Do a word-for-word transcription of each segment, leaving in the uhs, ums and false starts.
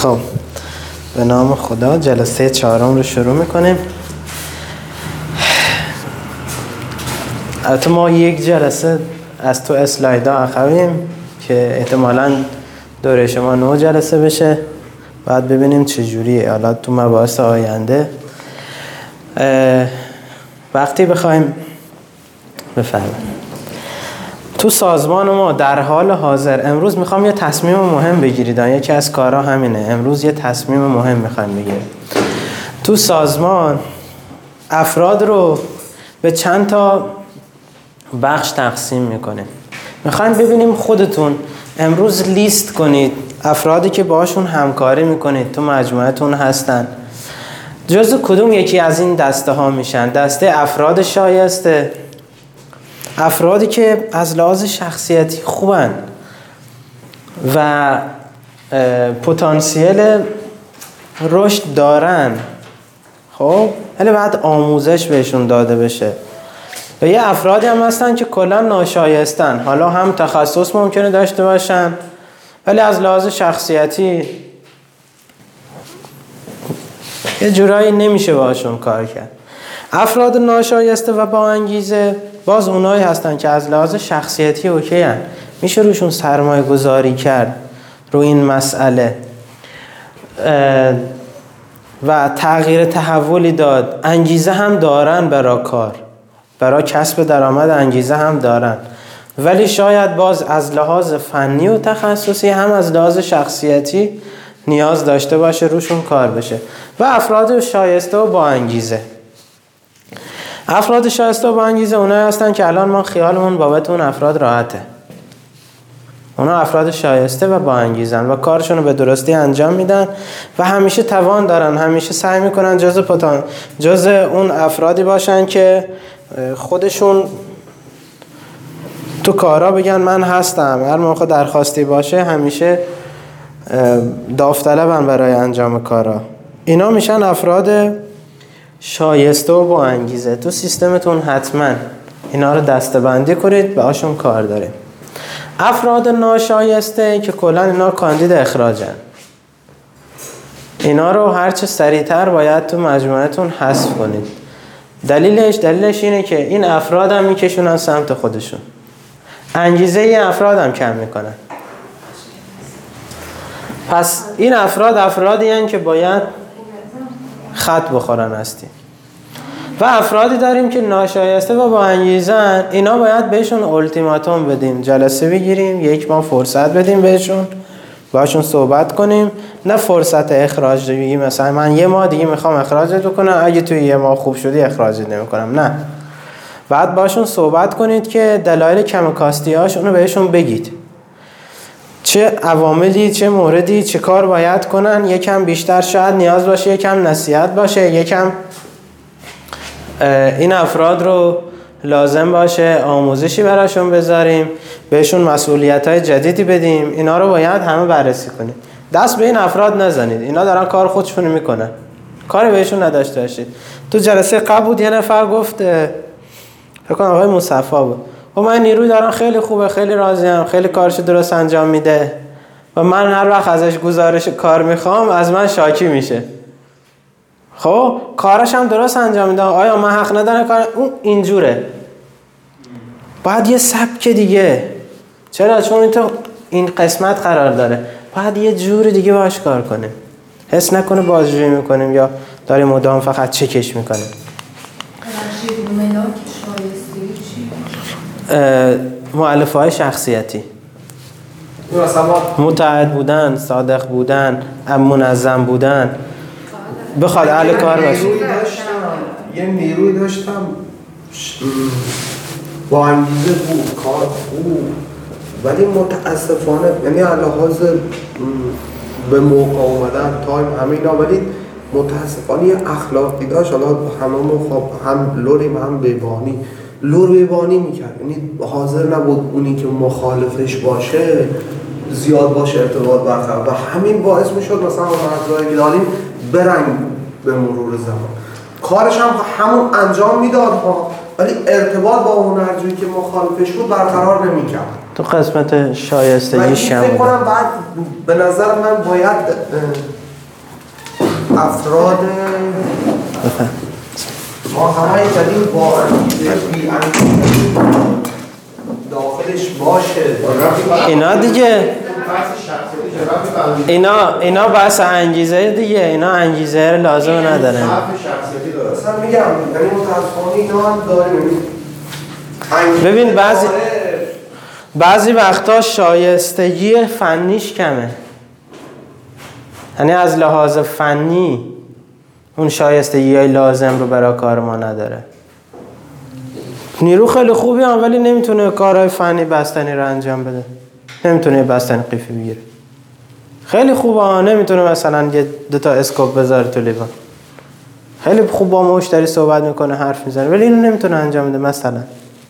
خب به نام خدا جلسه چهارم رو شروع میکنیم. البته ما یک جلسه از تو اسلایدا عقبیم که احتمالاً دوره شما نه جلسه بشه، بعد ببینیم چجوریه حالا تو مباحث آینده. وقتی بخوایم بفرمایید تو سازمان ما در حال حاضر امروز میخوام یه تصمیم مهم بگیرید. یکی از کارها همینه، امروز یه تصمیم مهم میخوایم بگیرید. تو سازمان افراد رو به چند تا بخش تقسیم میکنیم. میخوایم ببینیم خودتون امروز لیست کنید افرادی که باشون همکاری میکنید تو مجموعتون هستن جزو کدوم یکی از این دسته ها میشن. دسته افراد شایسته، افرادی که از لحاظ شخصیتی خوبن و پتانسیل رشد دارن، خب ولی بعد آموزش بهشون داده بشه. و یه افرادی هم هستن که کلا ناشایستن، حالا هم تخصص ممکنه داشته باشن ولی از لحاظ شخصیتی یه جورایی نمیشه باشون کار کرد. افراد ناشایسته و با انگیزه باز اونایی هستن که از لحاظ شخصیتی اوکی هن، میشه روشون سرمایه گذاری کرد رو این مسئله و تغییر تحولی داد. انگیزه هم دارن برای کار، برای کسب درآمد انگیزه هم دارن، ولی شاید باز از لحاظ فنی و تخصصی هم از لحاظ شخصیتی نیاز داشته باشه روشون کار بشه. و افراد شایسته و با انگیزه، افراد شایسته و با انگیزه اونایی هستن که الان ما خیالمون بابت اون افراد راحته. اونا افراد شایسته و با انگیزن و کارشون رو به درستی انجام میدن و همیشه توان دارن، همیشه سعی میکنن جز پتان جز اون افرادی باشن که خودشون تو کارا بگن من هستم. هر موقع درخواستی باشه همیشه داوطلبن برای انجام کارا. اینا میشن افراد شایسته و با انگیزه. تو سیستمتون حتما اینا رو دسته‌بندی کنید، باهاشون کار داریم. افراد ناشایسته که کلا اینا کاندید اخراجن، اینا رو هرچه سریعتر باید تو مجموعتون حذف کنید. دلیلش دلیلش اینه که این افراد هم میکشونن سمت خودشون، انگیزه این افراد هم کم میکنن. پس این افراد افرادی هستن که باید خط بخورن هستی. و افرادی داریم که ناشایسته و با انگیزن، اینا باید بهشون التیماتوم بدیم، جلسه بگیریم، یک ماه فرصت بدیم بهشون، باشون صحبت کنیم. نه فرصت اخراج بگیم مثلا من یه ماه دیگه میخوام اخراجت بکنم، اگه توی یه ماه خوب شدی اخراجت نمیکنم. نه، بعد باشون صحبت کنید که دلایل کم کاستی هاشون رو بهشون بگید، چه عواملی، چه موردی، چه کار باید کنن. یکم بیشتر شاید نیاز باشه یکم نصیحت باشه، یکم این افراد رو لازم باشه آموزشی براشون بذاریم، بهشون مسئولیت‌های جدیدی بدیم. اینا رو باید همه بررسی کنیم. دست به این افراد نزنید، اینا دارن کار خودشون میکنن، کاری بهشون نداشته باشید. تو جلسه قبل بود یه نفر گفت، فکر کنم آقای مصطفی بود، و من نیروی دارم خیلی خوبه، خیلی راضیم، خیلی کارش درست انجام میده و من هر وقت ازش گزارش کار میخوام از من شاکی میشه. خب کارش هم درست انجام میده، آیا من حق ندارم کار؟ اون اینجوره. باید یه سبک دیگه، چرا؟ چون این تو این قسمت قرار داره، باید یه جور دیگه باش کار کنیم، حس نکنه بازجویی میکنیم یا داریم مدام فقط چکش میکنیم. مؤلفه های شخصیتی، متعهد بودن، صادق بودن، منظم بودن، بخواد اهل کار باشه. یه نیروی داشتم با انگیزه بود، کار خوب، ولی متاسفانه یعنی لحاظ به موقع اومدن تایم همینا، ولی متاسفانه یه اخلاقی داشت. حالا هممون خب هم لوریم هم بیبانی، لور بیبانی میکرد، یعنی حاضر نبود اونی که مخالفش باشه زیاد باشه ارتباط برقرار و همین باعث میشد مثلا مرزایی که داریم برنگ به مرور زمان. کارش هم همون انجام میداد ها، ولی ارتباط با اون هرجوری که مخالفش بود برقرار نمیکرد. تو قسمت شایستگیش من هم فکر بوده. کنم بعد به نظر من باید افراد بفهم ما همه زدیم با انگیزه بی انگیزه داخلش باشه اینا دیگه اینا اینا بحث انگیزه دیگه، اینا انگیزه لازم نداره. اصلا میگم یعنی متاسفانه اینا هم داریم. ببین بعضی بعضی وقتا شایستگی فنیش کمه، یعنی از لحاظ فنی اون شایستگی های لازم رو برای کار ما نداره. نیرو خیلی خوبی هم ولی نمیتونه کارهای فنی بستنی رو انجام بده، نمیتونه بستنی قیفی بگیره. خیلی خوبه، نمیتونه مثلا یه دوتا اسکوپ بذاره تو لیوان، خیلی خوب با مشتری صحبت میکنه، حرف میزنه، ولی اینو نمیتونه انجام بده. مثلا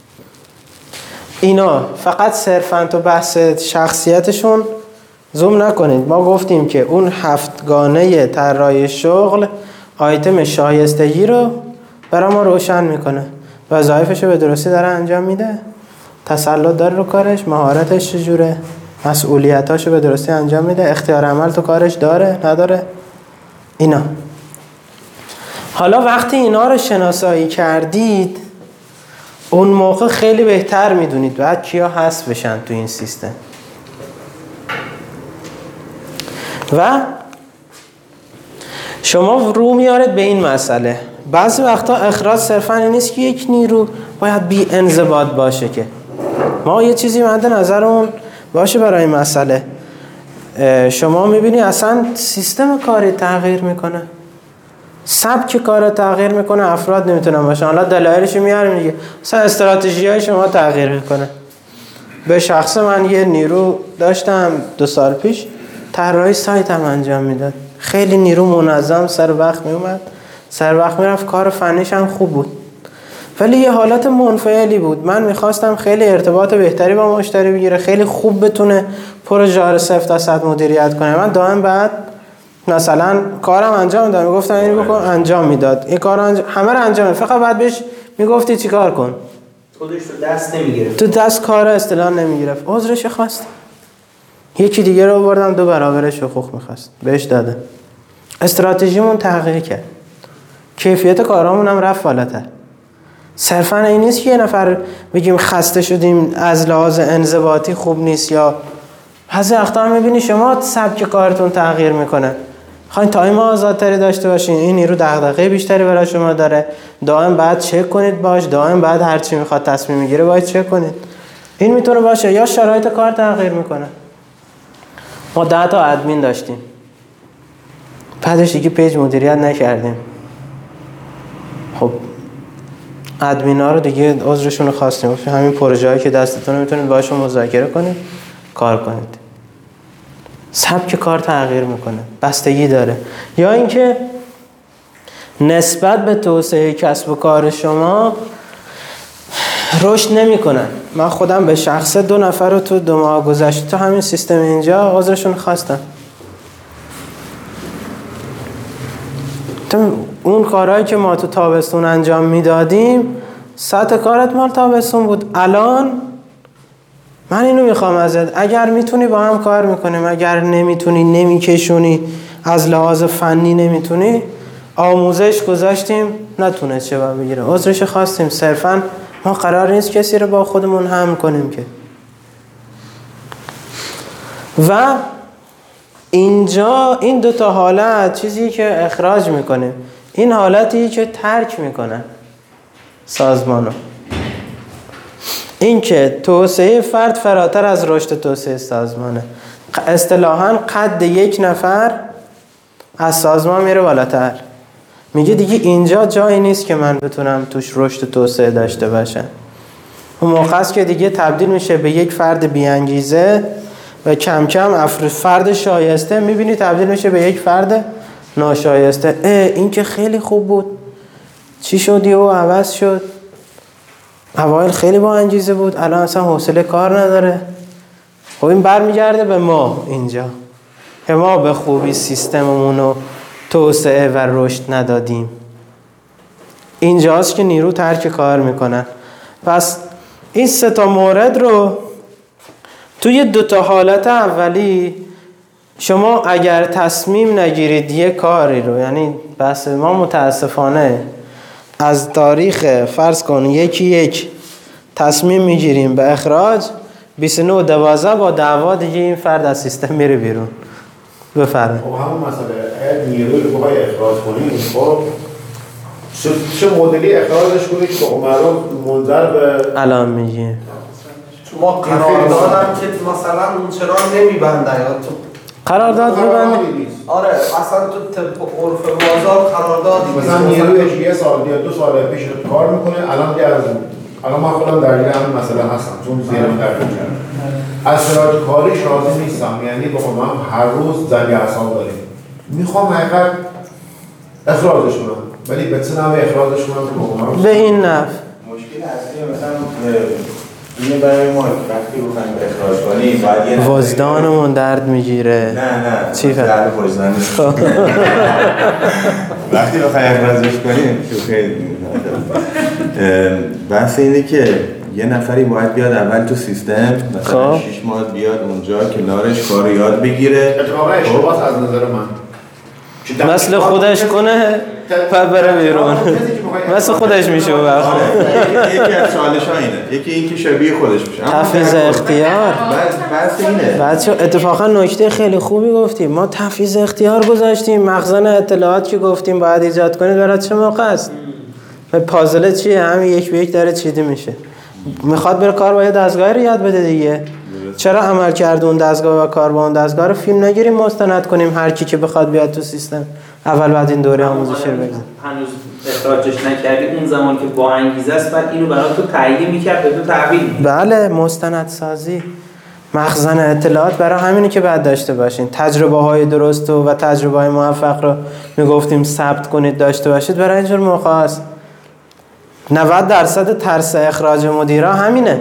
اینا فقط صرفاً تو بحث شخصیتشون زوم نکنید. ما گفتیم که اون هفتگانه طراحی شغل آیتم شایستگی رو برای ما روشن میکنه، وظایفش رو به درستی داره انجام میده، تسلط داره رو کارش، مهارتش چجوره، مسئولیتاشو به درستی انجام میده، اختیار عمل تو کارش داره نداره. اینا حالا وقتی اینا رو شناسایی کردید اون موقع خیلی بهتر میدونید باید کیا حذف بشن تو این سیستم. و شما رو میارید به این مسئله. بعضی وقتا اخراج صرفا این نیست که یک نیرو باید بی انضباط باشه، که ما یه چیزی مد نظرمون باشه برای این مسئله. شما میبینی اصلا سیستم کاری تغییر میکنه، سبک کار تغییر میکنه، افراد نمیتونن باشن. حالا دلایلش میاریم دیگه، مثلا استراتژی های شما تغییر میکنه. به شخص من یه نیرو داشتم دو سال پیش، طراحی سایت هم انجام میداد، خیلی نیرو منظم، سر وقت میومد، سر وقت میرفت، کار فنیش هم خوب بود، ولی یه حالت منفعلی بود. من میخواستم خیلی ارتباط بهتری با مشتری بگیره، خیلی خوب بتونه پروژه رو صفر تا صد مدیریت کنه. من دائم بعد مثلا کارم انجام میدادم، میگفتم اینو بکن، انجام میداد، این کارو انجام، همه رو انجام میداد، فقط بعد بهش میگفتی چیکار کن، خودش تو دست نمیگرفت، تو دست کار اصطلاح نمیگرفت. عذرش خواست، یکی دیگه رو بردم دو برابرش حقوق میخواست، بهش داده. استراتژیمون تغییر کرد، کیفیت کارامون هم رفت بالاتر. صرفا این نیست که یه نفر بگیم خسته شدیم از لحاظ انضباطی خوب نیست، یا بعضی وقتا هم میبینی شما سبک کارتون تغییر میکنه، خواهین تایم آزادتری داشته باشین، این نیرو دغدغه بیشتری برای شما داره، دائم بعد چک کنید باش، دائم بعد هر چی میخواد تصمیم میگیره باید چک کنید. این میتونه باشه، یا شرایط کار تغییر میکنه. ما ده تا ادمین داشتیم، بعدش دیگه پیج مدیریت نکردیم. خب ادمینا رو دیگه عذرشون رو خواستیم، همین پروژه هایی که دستتون میتونید باشون مذاکره کنید، کار کنید. سبک کار تغییر میکنه، بستگی داره. یا اینکه نسبت به توسعه کسب و کار شما رشد نمیکنن. من خودم به شخص دو نفر رو تو دو ماه گذشته تو همین سیستم اینجا عذرشون خواستم. تو اون کارهایی که ما تو تابستون انجام میدادیم سطح کارت مال تابستون بود. الان من اینو میخوام ازت، اگر میتونی با هم کار میکنیم، اگر نمیتونی نمیکشونی، از لحاظ فنی نمیتونی، آموزش گذاشتیم نتونه چه با بگیره، عذرش خواستیم. صرفا ما قرار نیست کسی رو با خودمون هم کنیم که. و اینجا این دوتا حالت چیزی که اخراج میکنه، این حالتی که ترک میکنه سازمانو، این که توسعه فرد فراتر از رشد توسعه سازمانه. اصطلاحاً قد یک نفر از سازمان میره بالاتر، میگه دیگه اینجا جایی نیست که من بتونم توش رشد توسعه داشته باشم. اون موقع است که دیگه تبدیل میشه به یک فرد بی‌انگیزه و کم کم فرد شایسته میبینی تبدیل میشه به یک فرد ناشایسته. این که خیلی خوب بود، چی شدی و عوض شد؟ اوایل خیلی با انگیزه بود، الان اصلا حوصله کار نداره. خب این برمیگرده به ما اینجا، که ما به خوبی سیستممون رو توسعه و رشد ندادیم. اینجاست که نیرو ترک کار میکنن. پس این سه تا مورد رو توی دو تا حالت اولی شما اگر تصمیم نگیرید یک کاری رو، یعنی بس ما متاسفانه از تاریخ فرض کن یکی یک تصمیم میگیریم به اخراج، بیست و نه دوازده با دعوا دیگه این فرد از سیستم میره بیرون. بفرمایید. خب همون مسئله اگه نیروی رو بخوای اخراج کنیم، خب چه مدلی اخراجش کنید که عمرا منجر به الان میگیم ما قراردادم که مثلا اون چرا نمیبنده یا تو قرارداد میبنده. آره اصلا تو طبق عرف بازار قراردادی مثلا نیروی یه سال یا دو سال پیش کار میکنه، الان دیگه از الان من خودم درگیر همین مسئله هستم چون زیرم درگیر کردم. از شرایط کاریش راضی نیستم، یعنی با من هر روز زنگ اعصاب داریم. میخوام حقیقت اخراجش کنم ولی به چه نوع اخراجش کنم که با به این نفع مشکل اصلی مثلا اینه برای ما وقتی بخوایم اخراج کنیم باید یه وجدانمون درد میگیره. نه نه چی فرق؟ درد وجدان نیست. وقتی بخوایم اخراجش کنیم خیلی بحث اینه که یه نفری باید بیاد اول تو سیستم مثلا شش ماه بیاد اونجا که لارش کار یاد بگیره. اتفاقا اشتباه از نظر من مثل خودش کنه و بره بیرون. مثل خودش میشه و یکی از چالش ها اینه، یکی این که شبیه خودش میشه. تفویض اختیار بحث اینه. بچه اتفاقا نکته خیلی خوبی گفتیم. ما تفویض اختیار گذاشتیم، مخزن اطلاعات که گفتیم باید ایجاد کنید برای چه موقع است؟ پازل چیه؟ همین یک به یک داره چیده میشه. میخواد بره کار با یه دستگاهی رو یاد بده دیگه. چرا عمل کرده اون دستگاه و کار با اون دستگاه رو فیلم نگیریم مستند کنیم هر کی که بخواد بیاد تو سیستم اول بعد این دوره آموزشی رو بگذاریم. هنوز اخراجش نکردی اون زمان که با انگیزه است بعد اینو برای تو تایید میکرد به تو تحویل میداد. بله مستند سازی مخزن اطلاعات برای همینی که بعد داشته باشین. تجربه های درست و تجربه های موفق رو میگفتیم ثبت کنید داشته باشید برای اینجور موقع است. نود درصد ترس اخراج مدیرا همینه.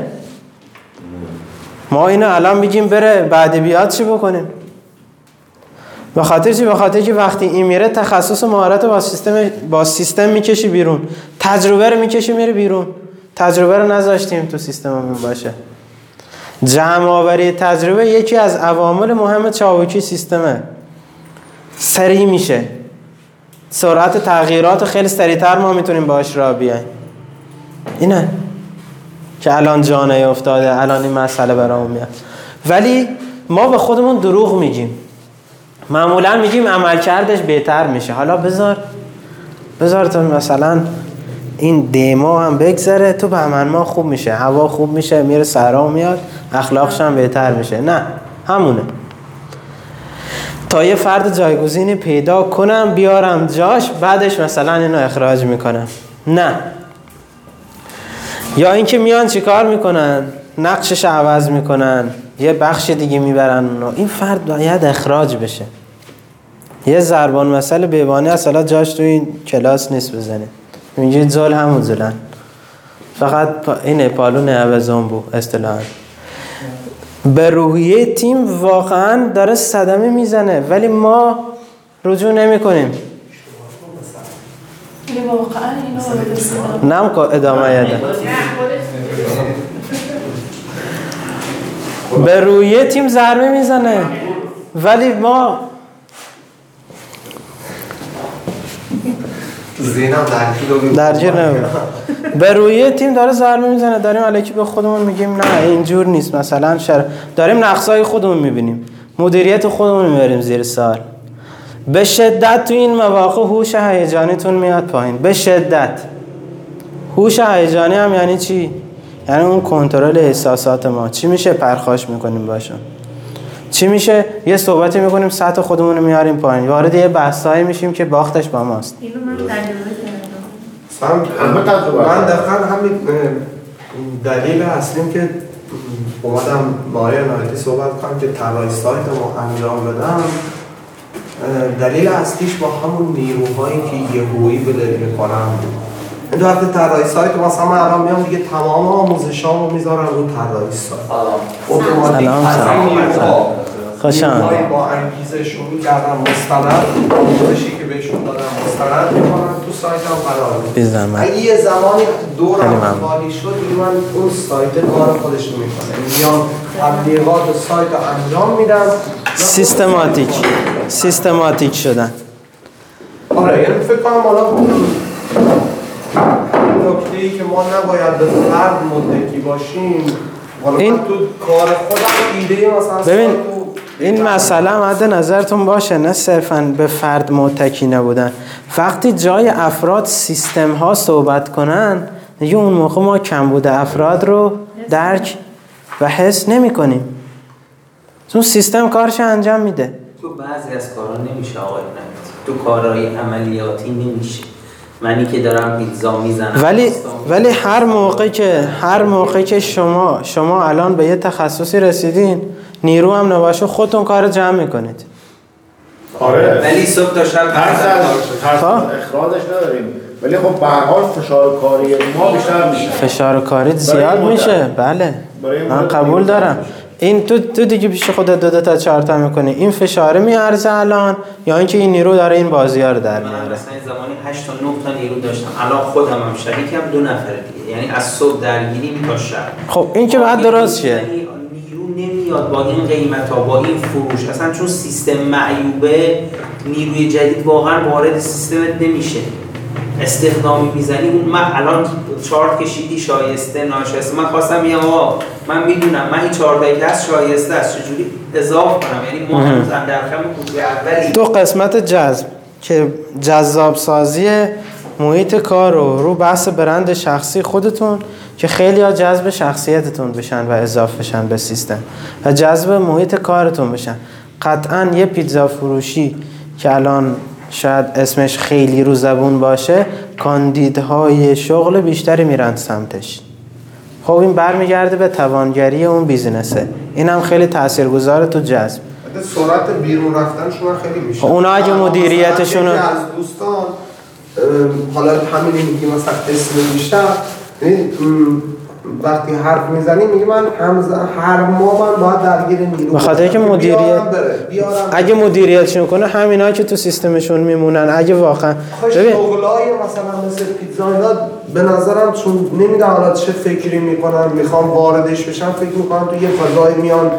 ما اینو الان بگیم بره بعد بیاد چی بکنیم؟ به خاطر چی؟ به خاطر که وقتی این میره تخصص و مهارت با سیستم با سیستم میکشی بیرون، تجربه رو میکشی میره بیرون. تجربه رو نذاشتیم تو سیستممون باشه. جمع آوری تجربه یکی از عوامل مهم چابکی سیستمه. سریع میشه. سرعت تغییرات خیلی سریعتر ما میتونیم باهاش راه بیایم. اینه که الان جانه افتاده، الان این مسئله برامون میاد. ولی ما به خودمون دروغ میگیم. معمولا میگیم عملکردش بهتر میشه. حالا بذار بذار تو مثلا این دیمو هم بگذره تو بهمن ما خوب میشه، هوا خوب میشه، میره صحرا میاد، اخلاقش هم بهتر میشه. نه همونه. تا یه فرد جایگزینی پیدا کنم بیارم جاش بعدش مثلا اینو اخراج میکنم. نه. یا اینکه میان چیکار میکنن؟ نقشش عوض میکنن، یه بخش دیگه میبرن اونو. این فرد باید اخراج بشه. یه ضربان مثل بیبانی اصلا جاش تو این کلاس نیست بزنه. میگه زل همون زلن. فقط اینه پالون عوضان بود اصطلاحاً. به روحیه تیم واقعا داره صدمه میزنه ولی ما رجوع نمی کنیم. نم که ادامه یاده به روحیه تیم ضربه میزنه ولی ما زینم درگیر درگیر نمیم. به روی تیم داره ضربه میزنه، داریم الکی به خودمون میگیم نه اینجور نیست. مثلا شر... داریم نقصای خودمون میبینیم، مدیریت خودمون میبریم زیر سوال. به شدت تو این مواقع هوش هیجانیتون میاد پایین. به شدت. هوش هیجانی هم یعنی چی؟ یعنی اون کنترل احساسات ما. چی میشه؟ پرخاش میکنیم باشون. چی میشه؟ یه صحبتی میکنیم سطح خودمون رو میاریم پایین، وارد یه بحثایی میشیم که باختش با ماست. اینو من تجربه کردم. من دقیقا همین دلیل اصلیم که اومدم ماری نایتی صحبت کنم که طراحی سایت ما انجام بدم، دلیل اصلیش با همون نیروهایی که یهویی بده میکنم این دو هفته طراحی سایت مثلا من الان میام دیگه تمام آموزشامو میذارم رو طراحی سایت. اتوماتیک از این نیروها نیروهایی با انگیزه شروع کردم مستند آموزشی که بهشون دادم مستند میکنم تو تو سایتم قرار میده. بی زحمت. اگه یه زمانی دورم خیلی ممنون. خالی شد دیگه من اون سایت کار خودش رو میکنه، میام تبلیغات و سایت رو انجام میدم. سیستماتیک سیستماتیک شدن. آره یعنی فکر کنم حالا نکته‌ای که ما نباید به فرد متکی باشیم، حالا این- من تو کار خودم ایده مثلا ببین سایت رو- این مسئله مد نظرتون باشه، نه صرفاً به فرد متکی نبودن. وقتی جای افراد سیستم ها صحبت کنن دیگه اون موقع ما کمبود افراد رو درک و حس نمی کنیم، چون سیستم کارش انجام میده. تو بعضی از کارا نمیشه آقای نمید، تو کارهای عملیاتی نمیشه. منی که دارم پیتزا میزنم ولی ولی هر موقع که هر موقع که شما شما الان به یه تخصصی رسیدین، نیرو هم نباشه خودتون کار جمع میکنید. آره ولی صبح تا شب ترس از ترس ها؟ از اخراجش نداریم، ولی خب به هر حال فشار کاری ما بیشتر میشه. فشار کاریت برای زیاد این مدت. میشه. بله برای این من مدت قبول نیروز دارم. میشه. این تو تو دیگه پیش خودت دو دو تا چهار تا میکنی، این فشاره میارزه الان یا اینکه این نیرو داره این بازی‌ها رو در من میاره؟ مثلا این زمانی هشت تا نه تا نیرو داشتم، الان خودم هم شریکم، دو نفر دیگه، یعنی از صبح درگیریم تا شب. خب این که بعد درست شه. یعنی نیرو نمیاد با این قیمت ها، با این فروش، اصلا چون سیستم معیوبه، نیروی جدید واقعا وارد سیستمت نمیشه. استخدامی میزنی اون، من الان چارت کشیدی شایسته ناشایسته، من خواستم میگم آقا من میدونم من این چارتایی که هست شایسته است، چجوری اضافه کنم؟ یعنی ما هنوز اندرخم کوچه اولی. تو قسمت جذب که جذاب سازی محیط کار رو رو بحث برند شخصی خودتون که خیلی ها جذب شخصیتتون بشن و اضافه بشن به سیستم و جذب محیط کارتون بشن. قطعا یه پیتزا فروشی که الان شاید اسمش خیلی رو زبون باشه، کاندیدهای شغل بیشتری میرن سمتش. خب این برمیگرده به توانگری اون بیزینسه. این هم خیلی تاثیرگذاره تو جذب. سرعت بیرون رفتنشون هم خیلی میشه. اونا اگه مدیریتشون رو- از دوستان اه، حالا همین میگی مثلا اسم بیشتر، یعنی وقتی حرف میزنی میگه من همز... هر ماه من باید درگیر نیرو به خاطر اینکه باشم. مدیریت بیارم بره. بیارم اگه مدیریتشون کنه همینا که تو سیستمشون میمونن. اگه واقعا آخه ببین شغلای مثلا مثل پیتزا اینا به نظرم چون نمیدونم حالا چه فکری میکنن میخوام واردش بشن، فکر میکنن تو یه فضای میان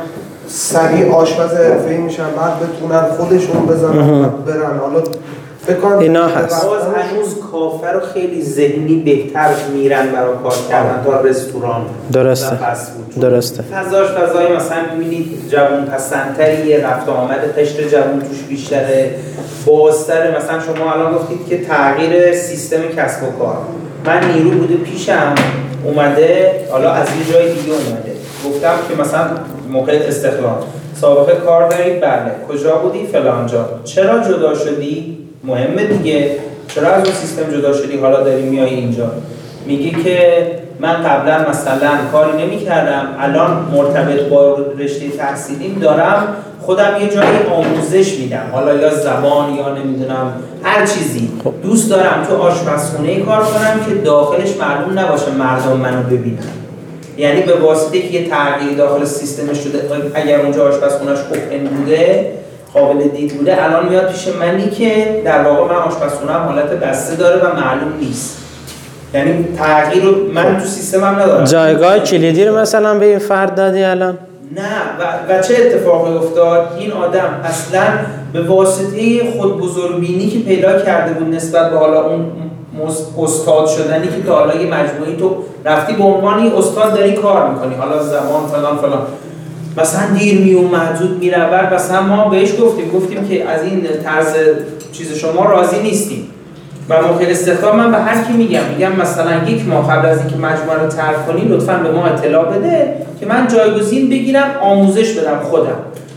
سریع آشپز حرفه‌ای میشن بعد بتونن خودشون بزنن بعد برن. حالا فکر کنم اینا هست. باز هنوز کافه رو خیلی ذهنی بهتر میرن برای کار کردن تا رستوران. درسته. و فست فود. درسته. فضاش فضای مثلا میبینید جوون پسندتریه، رفت و آمد قشر جوون توش بیشتره، بازتره. مثلا شما الان گفتید که تغییر سیستم کسب و کار، من نیرو بوده پیشم اومده، حالا از یه جای دیگه اومده، گفتم که مثلا موقع استخدام سابقه کار دارید؟ بله. کجا بودی؟ فلان جا. چرا جدا شدی؟ مهمه دیگه. چرا از اون سیستم جدا شدی حالا داری میای اینجا؟ میگه که من قبلا مثلا کاری نمی کردم، الان مرتبط با رشته تحصیلیم دارم خودم یه جایی آموزش میدم، حالا یا زبان یا نمیدونم هر چیزی. دوست دارم تو آشپزخونه کار کنم که داخلش معلوم نباشه مردم منو ببینن. یعنی به واسطه که یه تغییری داخل سیستمش شده، اگر اونجا آشپزخونه‌اش اوپن بوده قابل دید بوده، الان میاد پیش منی که در واقع من آشپزخونه‌ام حالت بسته داره و معلوم نیست. یعنی تغییر رو من تو سیستمم ندارم. جایگاه کلیدی رو مثلا به این فرد دادی الان؟ نه و, و چه اتفاقی افتاد؟ این آدم اصلا به واسطه خود بزرگبینی که پیدا کرده بود نسبت به حالا اون استاد شدنی که تا حالا یه مجموعی تو رفتی به عنوان یه استاد داری کار میکنی، حالا زمان فلان فلان، مثلا دیر می اومد زود میرود، مثلا ما بهش گفتیم گفتیم که از این طرز چیز شما راضی نیستیم و موقع استخدام من به هر کی میگم میگم مثلا یک ماه قبل از اینکه مجموعه رو ترک کنی لطفاً به ما اطلاع بده که من جایگزین بگیرم آموزش بدم خودم.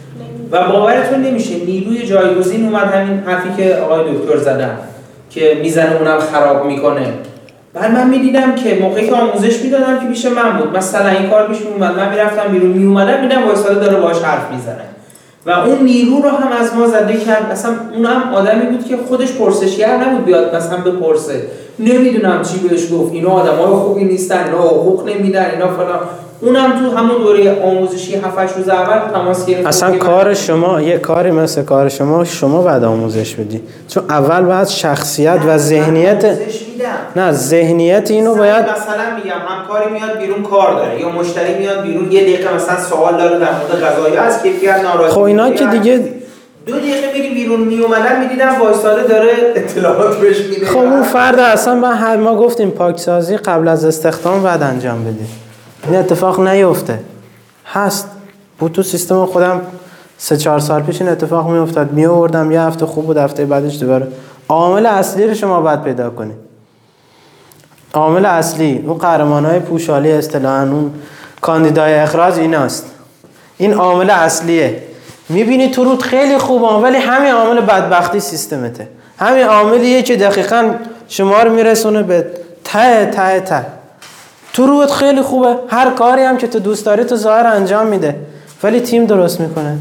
و باورتون نمیشه نیروی جایگزین اومد، همین حرفی که آقای دکتر زدن که میزنه اونم خراب میکنه. بعد من میدیدم که موقعی که آموزش میدادم که پیش من بود، مثلا این کار پیش میومد، من میرفتم بیرون میومدم میدم وایساده داره باهاش حرف میزنه و اون نیرو رو هم از ما زده کرد. مثلا اون هم آدمی بود که خودش پرسشگر نبود بیاد مثلا بپرسه، نمیدونم چی بهش گفت، اینا آدمای خوبی نیستن، اینا حقوق نمیدن، اینا فلان. اونم تو همون دوره آموزشی هفت هشت روز اول تماس گرفت. اصلا کار شما یه کاری مثل کار شما شما بعد آموزش بدی، چون اول باید شخصیت و ذهنیت نه ذهنیت اینو باید مثلا میگم همکاری میاد بیرون کار داره یا مشتری میاد بیرون یه دقیقه مثلا سوال داره در مورد غذایی از کیفیت ناراضی. خب اینا که دیگه دو دقیقه میری بیرون میومدن میدیدم وایساده داره اطلاعات بهش میده. خب اون فرد اصلا با ما گفتیم پاکسازی قبل از استخدام بعد انجام بدید. این اتفاق نیفته. هست بود تو سیستم خودم سه چهار سال پیش این اتفاق میافتاد، می آوردم یه هفته خوب بود، هفته بعدش دوباره. عامل اصلی رو شما باید پیدا کنید. عامل اصلی اون قهرمانای پوشالی اصطلاحاً اون کاندیدای اخراج ایناست. این عامل اصلیه. میبینی تو رود خیلی خوبه ولی همین عامل بدبختی سیستمته. همین عاملیه که دقیقاً شما رو میرسونه به ته ته ته. تو رود خیلی خوبه، هر کاری هم که تو دوست داری تو ظاهر انجام میده ولی تیم درست میکنه،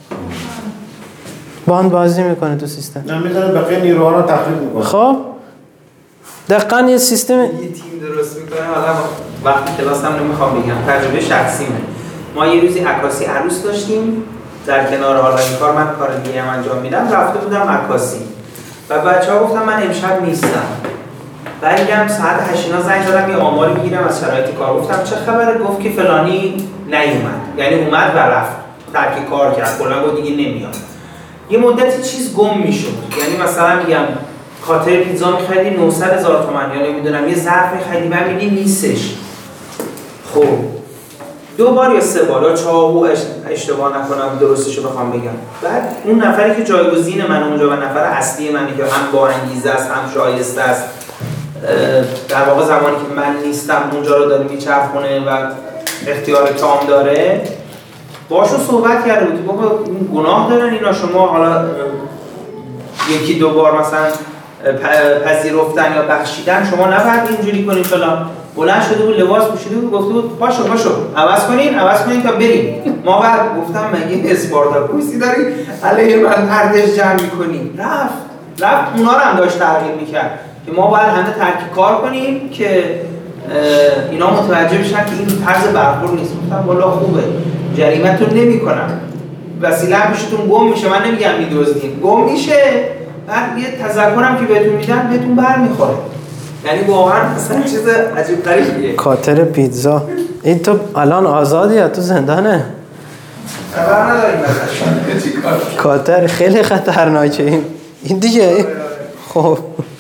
باند بازی میکنه تو سیستم، نمیذاره بقیه نیروها رو تخریب میکنه. خب دقیقاً یه سیستم یه تیم درست میکنه. حالا وقتی کلاس هم نمیخوام بگم، تجربه شخصیمه. ما یه روزی عکاسی عروس داشتیم در کنار حالا این کار، من کار دیگه هم انجام میدم، رفته بودم عکاسی و بچه‌ها گفتن من امشب نیستم. برگردم ساعت هشت اینا زنگ زدم یه آماری میگیرم از شرایط کار. گفتم چه خبره؟ گفت که فلانی نیومد، یعنی اومد و رفت، ترک کار کرد، کلا گفت دیگه نمیاد. یه مدتی چیز گم میشد، یعنی مثلا میگم خاطر پیتزا می‌خریدی نهصد هزار تومان یا نمیدونم یه ظرف می‌خریدی بعد می‌بینی نیستش. خب دو بار یا سه بار یا چهار اشتباه نکنم درستشو بخوام بگم. بعد اون نفری که جایگزین من اونجا و نفر اصلی منی که هم با انگیزه است هم شایسته است، در واقع زمانی که من نیستم اونجا رو داره میچرخونه و اختیار تام داره، باشون صحبت کرده بود. بابا گناه دارن اینا، شما حالا یکی دو بار مثلا پذیرفتن یا بخشیدن، شما نباید اینجوری کنید فلان. بلند شده بود لباس پوشیده بود گفته بود پاشو پاشو عوض کنین عوض کنین تا بریم. ما بعد گفتم مگه اسپارتاکوسی داری علیه من ارتش جمع می‌کنی؟ رفت رفت اونا رو هم داشت تغییر می‌کرد که ما باید همه ترک کار کنیم که اینا متوجه بشن که این طرز برخورد نیست. گفتم والا خوبه، جریمتون نمی‌کنم، وسیله پیشتون گم میشه، من نمیگم میدزدین، گم میشه، بعد یه تذکرم که بهتون میدن بهتون برمیخوره. یعنی واقعا اصلا چیز عجیب غریبیه. کاتر پیتزا این تو الان آزادی یا تو زندانه؟ خبر نداریم ازش. چیکار؟ کاتر خیلی خطرناکه این. این دیگه خب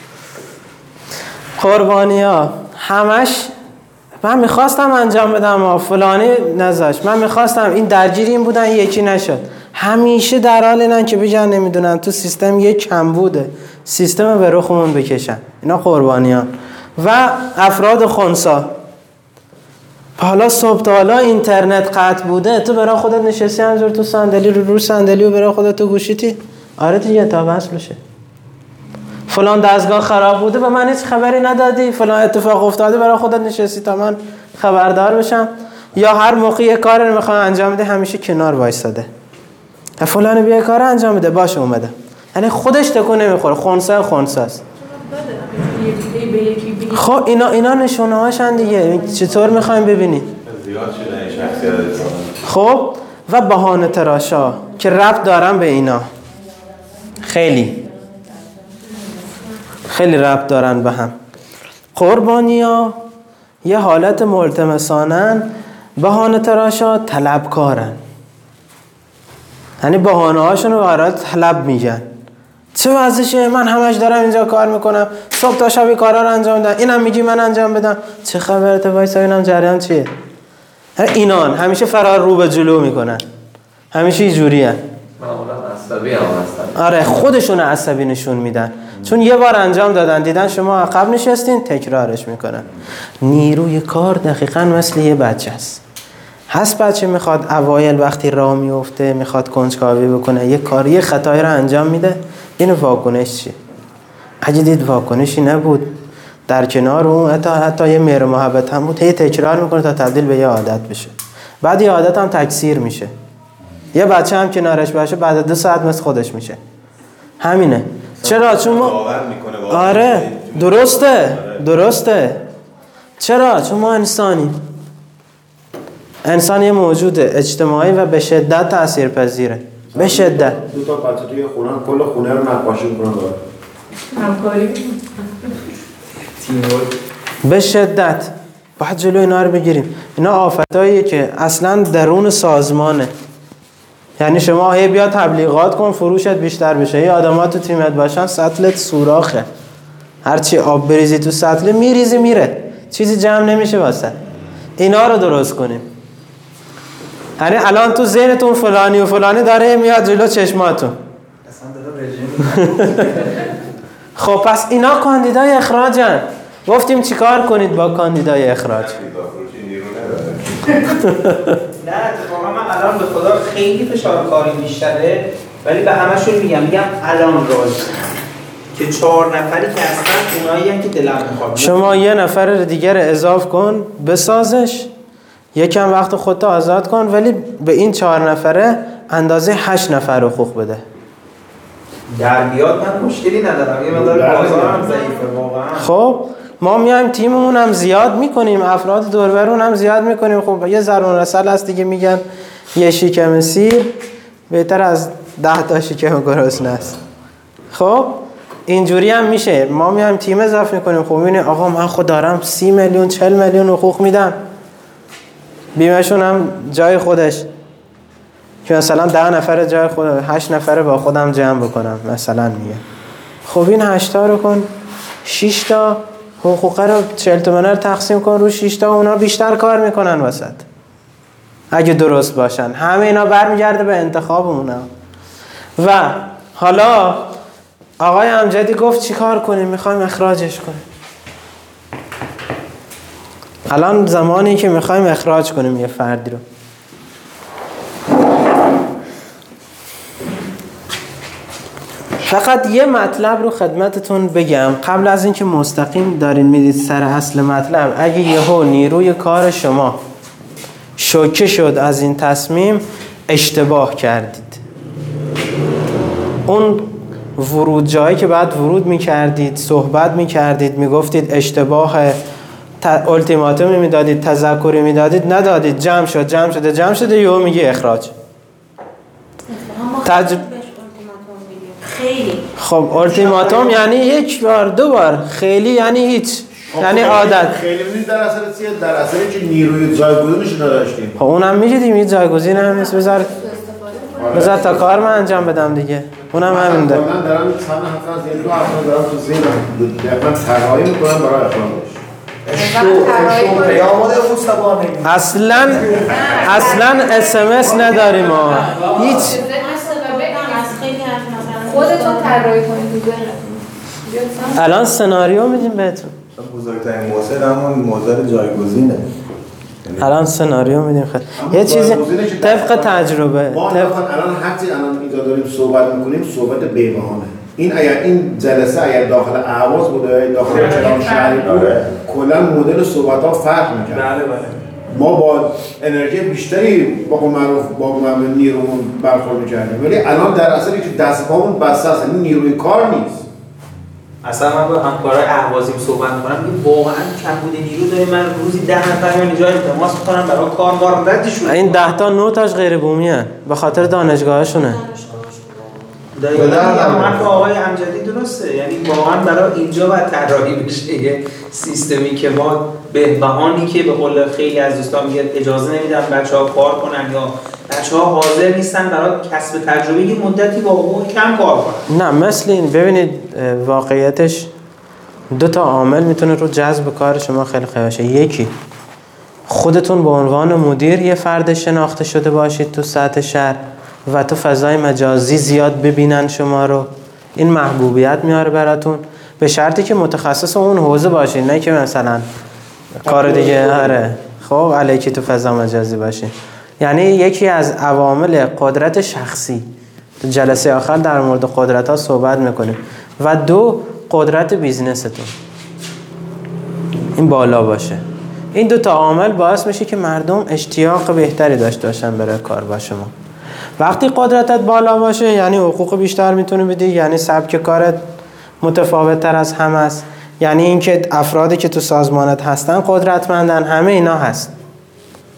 قربانیا همش من میخواستم انجام بدم و فلانی نذاشت، من میخواستم این درگیر این بودن یکی نشد. همیشه در حال اینن که بگن نمیدونم تو سیستم یک کم بوده، سیستم به رخمون بکشن. اینا قربانیان و افراد خنثی. حالا صبح تا حالا اینترنت قطع بوده، تو برای خودت نشستی همینجور تو صندلی رو رو صندلی و برای خودت تو گوشیتی؟ آره دیگه تا بس بشه. فلان دستگاه خراب بوده به من هیچ خبری ندادی، فلان اتفاق افتاده برای خودت نشستی تا من خبردار بشم. یا هر موقع یه کاری رو میخوام انجام بده همیشه کنار وایساده، فلان بیا کار انجام بده باشه اومده، یعنی خودش تکون نمیخوره. خنثی خنثی است. خب اینا اینا نشونه هاشن دیگه. چطور میخوایم ببینی؟ زیاد شده این شخصیت. خب و بهانه تراشا که ربط دارن به اینا، خیلی خیلی ربط دارن به هم. قربانیا یه حالت ملتمسانن، بهانه تراشا طلبکارن، یعنی بهانه هاشون رو برای طلب میگن. چه وضعشه؟ من همش دارم اینجا کار میکنم، صبح تا شب کارا رو انجام میدم، اینم میگی من انجام بدم، چه خبرته؟ وایسا اینم جریان چیه؟ اینان همیشه فرار رو به جلو میکنن، همیشه اینجوریه. معمولا عصبی هم هستن. آره خودشون عصبی نشون میدن، چون یه بار انجام دادن دیدن شما عقب نشستین تکرارش میکنن. نیروی کار دقیقاً مثل یه بچه است. هست بچه میخواد اوایل وقتی راه میفته میخواد کنجکاوی بکنه، یه کار یه خطایی رو انجام میده، این واکنش چیه؟ اگه دید واکنشی نبود در کنار اون حتی حتی یه مهر محبت هم بود، هی تکرار میکنه تا تبدیل به یه عادت بشه. بعد یه عادت هم تکثیر میشه. یه بچه هم کنارش باشه بعد دو ساعت مثل خودش میشه. همینه. چرا؟ چون ما آره درسته درسته. چرا؟ چون ما انسانیم. انسان یه موجود اجتماعی و به شدت تاثیرپذیره. به شدت. دو تا بچه توی خونه کل خونه رو نقاشی میکنن داره. همکاری به شدت باید جلو اینا رو بگیریم. اینا آفتاییه که اصلا درون سازمانه. یعنی شما هی بیا تبلیغات کن فروشت بیشتر بشه. یه آدم‌ها تو تیمت باشن سطلت سوراخه. هرچی آب بریزی تو سطل میریزی میره. چیزی جمع نمیشه واسه. اینا رو درست کنیم. یعنی الان تو ذهنتون فلانی و فلانی داره میاد جلو چشماتون. خب پس اینا کاندیدای اخراجن. گفتیم چیکار کنید با کاندیدای اخراج؟ نه اتفاقا من الان به خدا خیلی فشار کاری بیشتره، ولی به همشون میگم میگم الان راضی که چهار نفری که هستن اونایی هم که دلم میخواد. شما یه نفر دیگر اضاف کن بسازش، یکم وقت خودت آزاد کن، ولی به این چهار نفره اندازه هشت نفر حقوق بده. در بیاد من مشکلی ندارم، یه مقدار بازارم ضعیفه واقعا. خب ما میایم تیممون هم زیاد میکنیم، افراد دوربرون هم زیاد میکنیم. خب یه ضرب رسل هست دیگه، میگن یه شکم سیر بهتر از ده تا شکم گرسنه است. خب اینجوری هم میشه. ما میایم تیم اضافه میکنیم. خب میبینی آقا من خود دارم سی میلیون چهل میلیون حقوق میدم، بیمهشون هم جای خودش، که مثلا ده نفر جای خود، هشت نفر با خودم جمع بکنم مثلا. میگه خب این هشت تا رو کن، شش تا حقوق رو چهل تومنه رو تقسیم کن رو شش تا، اونا بیشتر کار میکنن وسط اگه درست باشن. همه اینا برمیگرده به انتخابمونه. و حالا آقای امجدی گفت چی کار کنیم؟ میخوایم اخراجش کنیم. الان زمانی که میخوایم اخراج کنیم یه فردی رو، فقط یه مطلب رو خدمتتون بگم قبل از اینکه مستقیم دارین میدید سر اصل مطلب. اگه یهو نیروی کار شما شوکه شد از این تصمیم، اشتباه کردید. اون ورود جایی که بعد ورود میکردید، صحبت میکردید، میگفتید اشتباه، التیماتومی میدادید، تذکری میدادید، ندادید، جمع شد جمع شده جمع شده یهو میگه اخراج. تج... خیلی خب التیماتوم یعنی یک بار دو بار، خیلی یعنی هیچ، یعنی عادت. خیلی ببینید در اثر چیه؟ در اثر اینکه نیروی جایگزینش نداشتیم. خب اونم میگیدیم یه جایگزین هم نیست. بذار بذار تا کار من انجام بدم دیگه. اونم همین ده. من دارم چند هفته از این دو هفته دارم تو ذهنم دقیقاً طراحی میکنم برای اخراجش. اصلا اصلا اس ام اس نداریم ما هیچ. خودتون طراحی کنید تو ذهنتون. الان سناریو میدیم بهتون. بزرگترین موضوع همون موضوع جایگزینه. الان سناریو میدیم خیلی یه چیزی طبق تجربه. ما الان هرچی الان اینجا داریم صحبت میکنیم صحبت بی‌بهانه. این اگر این جلسه اگر داخل اهواز بوده، داخل کلان شهری بوده، کلا مدل صحبت ها فرق میکنه. بله بله. ما با انرژی بیشتری با معروف با نیرومون برخورد میکردیم، ولی الان در اصل که دست پامون بسته است، این نیروی کار نیست. اصلا من با همکارای اهوازیم صحبت می‌کنم میگم واقعا کمبود نیرو داریم. من روزی ده نفر میام اینجا التماس می‌کنم برای کار، ما رو ردشون. این ده تا نه تاش غیر بومی ان به خاطر دانشگاهشونه. دقیقاً حرف آقای امجدی درسته. یعنی واقعا برای اینجا باید طراحی بشه یه سیستمی که ما به بهانی که به قول خیلی از دوستان میگن اجازه نمیدن بچه‌ها کار کنن یا بچه‌ها حاضر نیستن برای کسب تجربه یه مدتی با حقوق کم کار کنن. نه مثل این ببینید واقعیتش دو تا عامل میتونه رو جذب کار شما خیلی خیلی باشه. یکی خودتون به عنوان مدیر یه فرد شناخته شده باشید تو سطح شهر و تو فضای مجازی زیاد ببینن شما رو، این محبوبیت میاره براتون، به شرطی که متخصص اون حوزه باشین، نه که مثلا کار دیگه هره خب علیکی تو فضا مجازی باشین. یعنی یکی از عوامل قدرت شخصی، تو جلسه آخر در مورد قدرت ها صحبت میکنیم، و دو قدرت بیزنستون این بالا باشه. این دو تا عامل باعث میشه که مردم اشتیاق بهتری داشته باشن برای کار با شما. وقتی قدرتت بالا باشه یعنی حقوق بیشتر میتونی بدی، یعنی سبک کارت متفاوت تر از همه است، یعنی اینکه افرادی که تو سازمانت هستن قدرتمندن، همه اینا هست.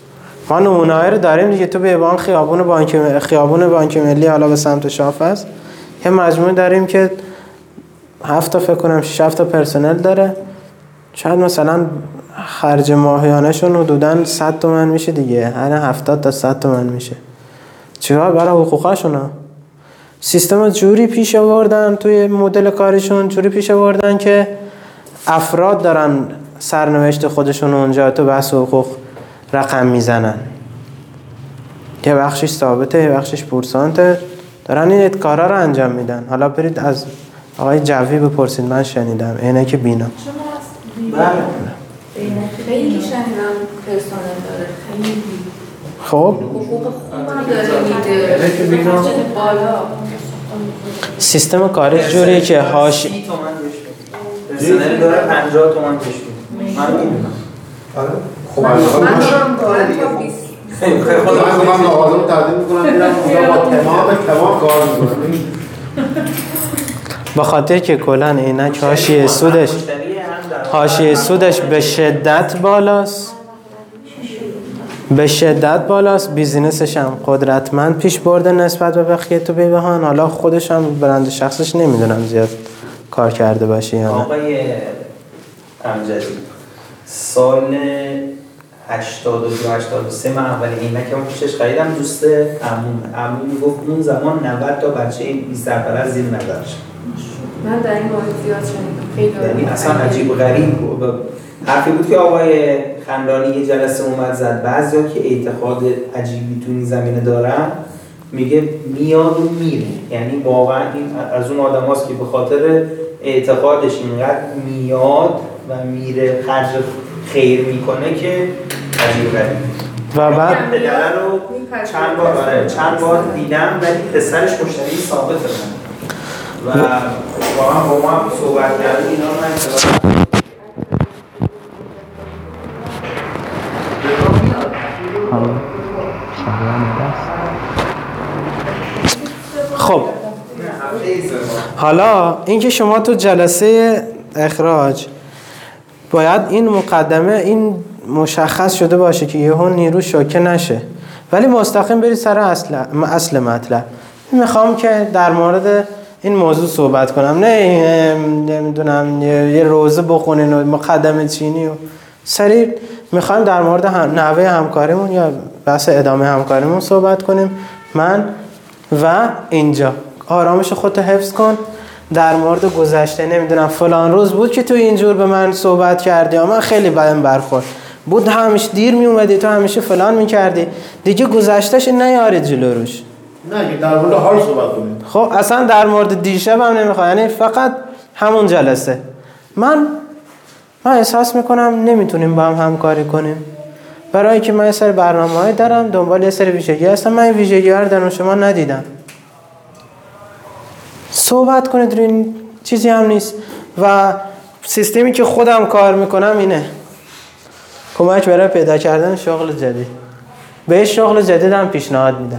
ما نمونه‌ای رو داریم دیگه. تو بیابان خیابون بانک خیابون بانک ملی حالا به سمت شاف است، یه مجموعه داریم که هفت تا فکر کنم شش تا پرسنل داره. شاید مثلا خرج ماهیانه شون حدوداً صد تومن میشه دیگه، هر هفتاد تا صد تومن میشه. چرا؟ برای حقوقاشون ها. سیستم جوری پیش آوردن توی مدل کارشون، جوری پیش آوردن که افراد دارن سرنوشت خودشون اونجا تو بحث حقوق رقم میزنن. یه بخشش ثابته، یه بخشش پورسانته، دارن این کارا رو انجام میدن. حالا برید از آقای جوی بپرسید، من شنیدم اینه که بینا. بله. خیلی شنیدم پرسنل داره، خیلی. خب حقوق خوبم داره میده. بالا. سیستم کاری جوریه که هاش سی تومن بهش میده. پرسنل داره پنجاه تومن بهش میده. من میدونم. آره. خب من هم داره دیگه. خیلی خیلی من خدا من آغازه رو تقدیم میکنم میرم اونجا با تمام تمام کار میکنم. به خاطر که کلا عینک حاشیه سودش حاشیه سودش به شدت بالاست، به شدت بالاست. بیزینسش هم قدرتمند پیش برده نسبت به بقیه تو بیبهان. حالا خودش هم برند شخصش نمیدونم زیاد کار کرده باشه یا نه. آقای امجدی سال هشتاد و دو هشتاد و سه من اول عینکمو پیشش خریدم، دوست عموم عموم میگفت اون زمان نود تا بچه بیست سرپرست زیر نظرش. من در این مورد زیاد شنیدم. خیلی یعنی اصلا عجیب و غریب حرفی بود که آقای خندانی یه جلسه اومد زد. بعضیا که اعتقاد عجیبی تو این زمینه دارن، میگه میاد و میره. یعنی واقعا این از اون آدم هاست که به خاطر اعتقادش اینقدر میاد و میره خرج خیر میکنه که عجیب غریب. و بعد پدره رو چند بار آره چند بار دیدم ولی پسرش مشتری ثابت من و واقعا با ما هم صحبت کردیم اینا رو من خب حالا اینکه شما تو جلسه اخراج باید این مقدمه این مشخص شده باشه که یهو نیرو شوکه نشه، ولی مستقیم برید سر اصل اصل مطلب. میخوام که در مورد این موضوع صحبت کنم، نه نمیدونم یه روزه بخونین و مقدمه چینی و سریع. میخوایم در مورد هم نحوه همکاریمون یا بحث ادامه همکاریمون صحبت کنیم. من و اینجا آرامش خودت حفظ کن. در مورد گذشته نمیدونم فلان روز بود که تو اینجور به من صحبت کردی یا من خیلی بدم برخورد بود، همیشه دیر می اومدی تو، همیشه فلان میکردی، دیگه گذشتهش نیارید جلو روش. نه در مورد حال صحبت کنیم. خب اصلا در مورد دیشب هم نمیخوام، یعنی فقط همون جلسه. من من احساس میکنم نمیتونیم با هم همکاری کنیم، برای که من یه سری برنامه‌های دارم، دنبال یه سری ویژگی هستم، من این ویژگی‌ها رو در شما ندیدم. صحبت کنید روی این چیزی هم نیست. و سیستمی که خودم کار میکنم اینه، کمک برای پیدا کردن شغل جدید. به شغل جدید هم پیشنهاد میدم.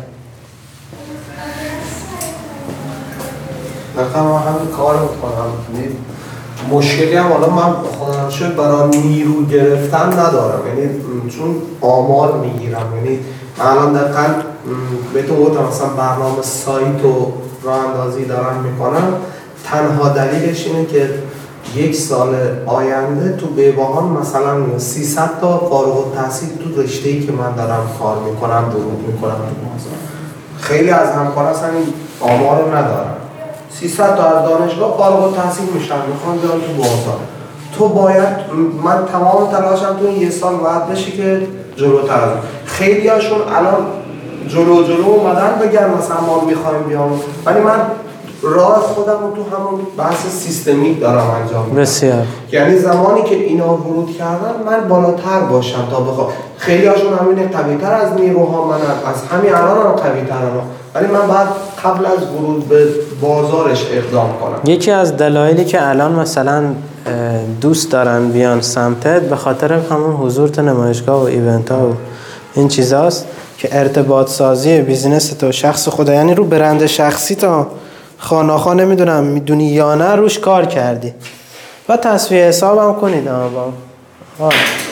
مثلا من همین کار میکنم. مشکلی هم حالا من خودم شد برای نیرو گرفتن ندارم، یعنی چون آمار میگیرم. یعنی من الان دقیقاً بهتون گفتم مثلا برنامه سایت و راه اندازی دارم میکنم. تنها دلیلش اینه که یک سال آینده تو بیباهان مثلا سیصد تا فارغ التحصیل تو رشته‌ای که من دارم کار میکنم ورود میکنم تو بازار. خیلی از همکارا اصلا این آمار رو ندارن. سیصد تا از دانشگاه فارغ التحصیل میشن میخوان بیان تو بازار. تو باید من تمام تلاشم تو این یه سال باید بشه که جلوتر از خیلی هاشون الان جلو جلو اومدن بگن مثلا ما میخوایم بیام، ولی من راه خودم رو تو همون بحث سیستمیک دارم انجام میدم. بسیار. یعنی زمانی که اینا ورود کردن من بالاتر باشم تا بخوام. خیلی هاشون همینه قوی‌تر از نیروها منن، از همین الان هم قوی‌ترن، ولی من بعد قبل از ورود به بازارش اقدام کنم. یکی از دلایلی که الان مثلا دوست دارن بیان سمتت به خاطر همون حضور تو نمایشگاه و ایونت ها و این چیزاست که ارتباط سازی بیزینس تو شخص خدا، یعنی رو برند شخصی تا خاناخا نمیدونم میدونی یا نه روش کار کردی و تصفیه حساب هم کنید. آه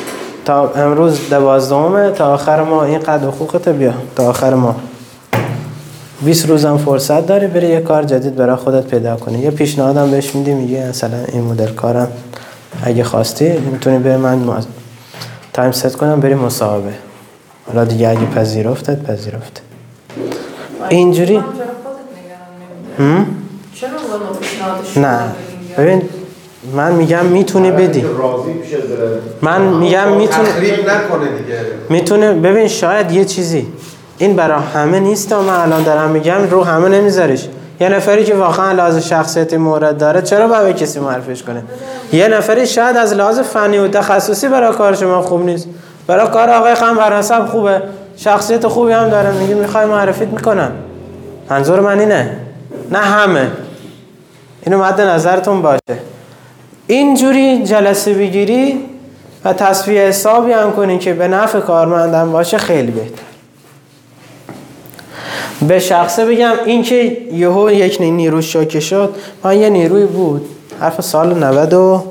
تا امروز دوازدهمه، تا آخر ما اینقدر حقوقت بیا تا آخر ما بیست روزم فرصت داری بری یه کار جدید برای خودت پیدا کنی. یه پیشنهادم بهش میدی، میگه مثلا این مدل کارم اگه خواستی میتونی بری من مز... تایم ست کنم بری مصاحبه. حالا دیگه اگه پذیرفتت پذیرفت. اینجوری هم؟ چرا والا پیشنهادش نه ببین من میگم میتونی بدی، من میگم میتونه تخریب نکنه دیگه، میتونه. ببین شاید یه چیزی این برای همه نیست و من الان دارم میگم رو همه نمیذاریش. یه نفری که واقعا لحاظ شخصیتی مورد داره چرا باید کسی معرفیش کنه؟ یه نفری شاید از لحاظ فنی و تخصصی برای کار شما خوب نیست، برای کار آقای قنبر حسب خوبه، شخصیت خوبی هم داره، میگه میخوای معرفیت میکنم. منظور من اینه، نه همه. اینو مد نظرتون باشه. اینجوری جلسه بگیری و تصفیه حسابی هم کنی که به نفع کارمندم باشه خیلی بهتر. به شخصه بگم این که یهو یک نیرو شوکه شد، من یه نیروی بود حرف سال نود و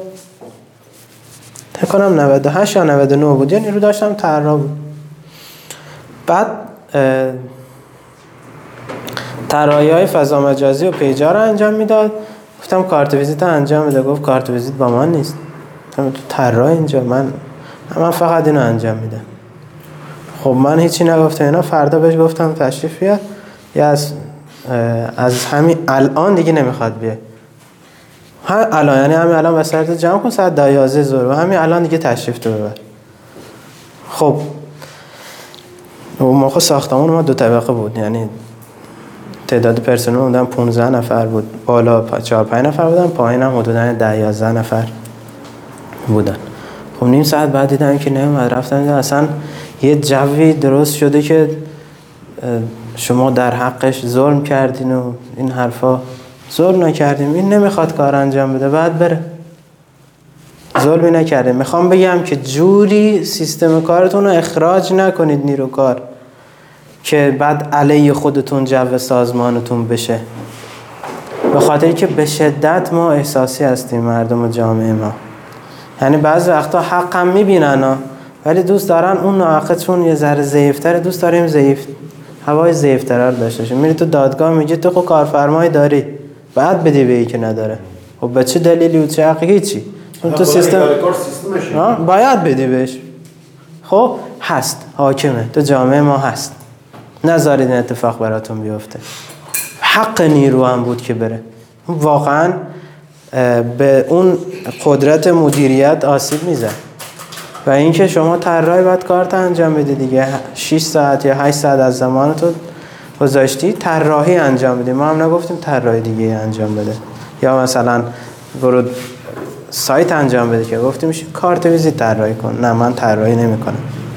تکنم نود و هشت یا نود و نه بود، یه نیرو داشتم طراح بود. بعد طراحی‌های فضا مجازی و پیجا رو انجام میداد. گفتم کارت ویزیت انجام بده. گفت کارت ویزیت با من نیست، گفتم تو طراح اینجا، من من فقط اینو انجام میدم. خب من هیچی نگفتم اینا. فردا بهش گفتم تشریف بیار، یا از از همین الان دیگه نمیخواد بیاد. ها الان یعنی همین الان وسایلت جمع کن ساعت دوازده ظهر و همین الان دیگه تشریف تو ببر. خب اون موقع ساختمون ما دو طبقه بود، یعنی تعداد پرسنل بودن پانزده نفر بود، بالا چهار پنج نفر بودن، پایین هم حدودا ده یازده نفر بودن. خب نیم ساعت بعد دیدم که نمیاد، رفتم اصلا یه جوی درست شده که شما در حقش ظلم کردین و این حرفا. ظلم نکردیم، این نمیخواد کار انجام بده بعد بره. ظلمی نکردیم. میخوام بگم که جوری سیستم کارتون رو اخراج نکنید نیرو کار که بعد علیه خودتون جو سازمانتون بشه. به خاطر که به شدت ما احساسی هستیم مردم و جامعه ما. یعنی بعضی وقتا حق هم میبینن ولی دوست دارن اون ناحقشون یه ذره ضعیف‌تره، دوست داریم ضعیف هوای ضعیف‌تر رو داشته باشه. میری تو دادگاه میگه تو خود کارفرمای داری بعد بدی به یکی نداره. خب به چه دلیلی و چه حقی؟ هیچی. چون تو سیستم باید بدی بهش. خب هست، حاکمه تو جامعه ما هست، نذارید این اتفاق براتون بیفته. حق نیرو هم بود که بره. واقعا به اون قدرت مدیریت آسیب میزن. و اینکه شما طراحی باید کارت انجام بدی دیگه. شش ساعت یا هشت ساعت از زمانتو گذاشتی طراحی انجام بدی. ما هم نگفتیم طراحی دیگه انجام بده یا مثلا برو سایت انجام بده، که گفتیم کارت ویزیت طراحی کن. نه من طراحی نمیکنم.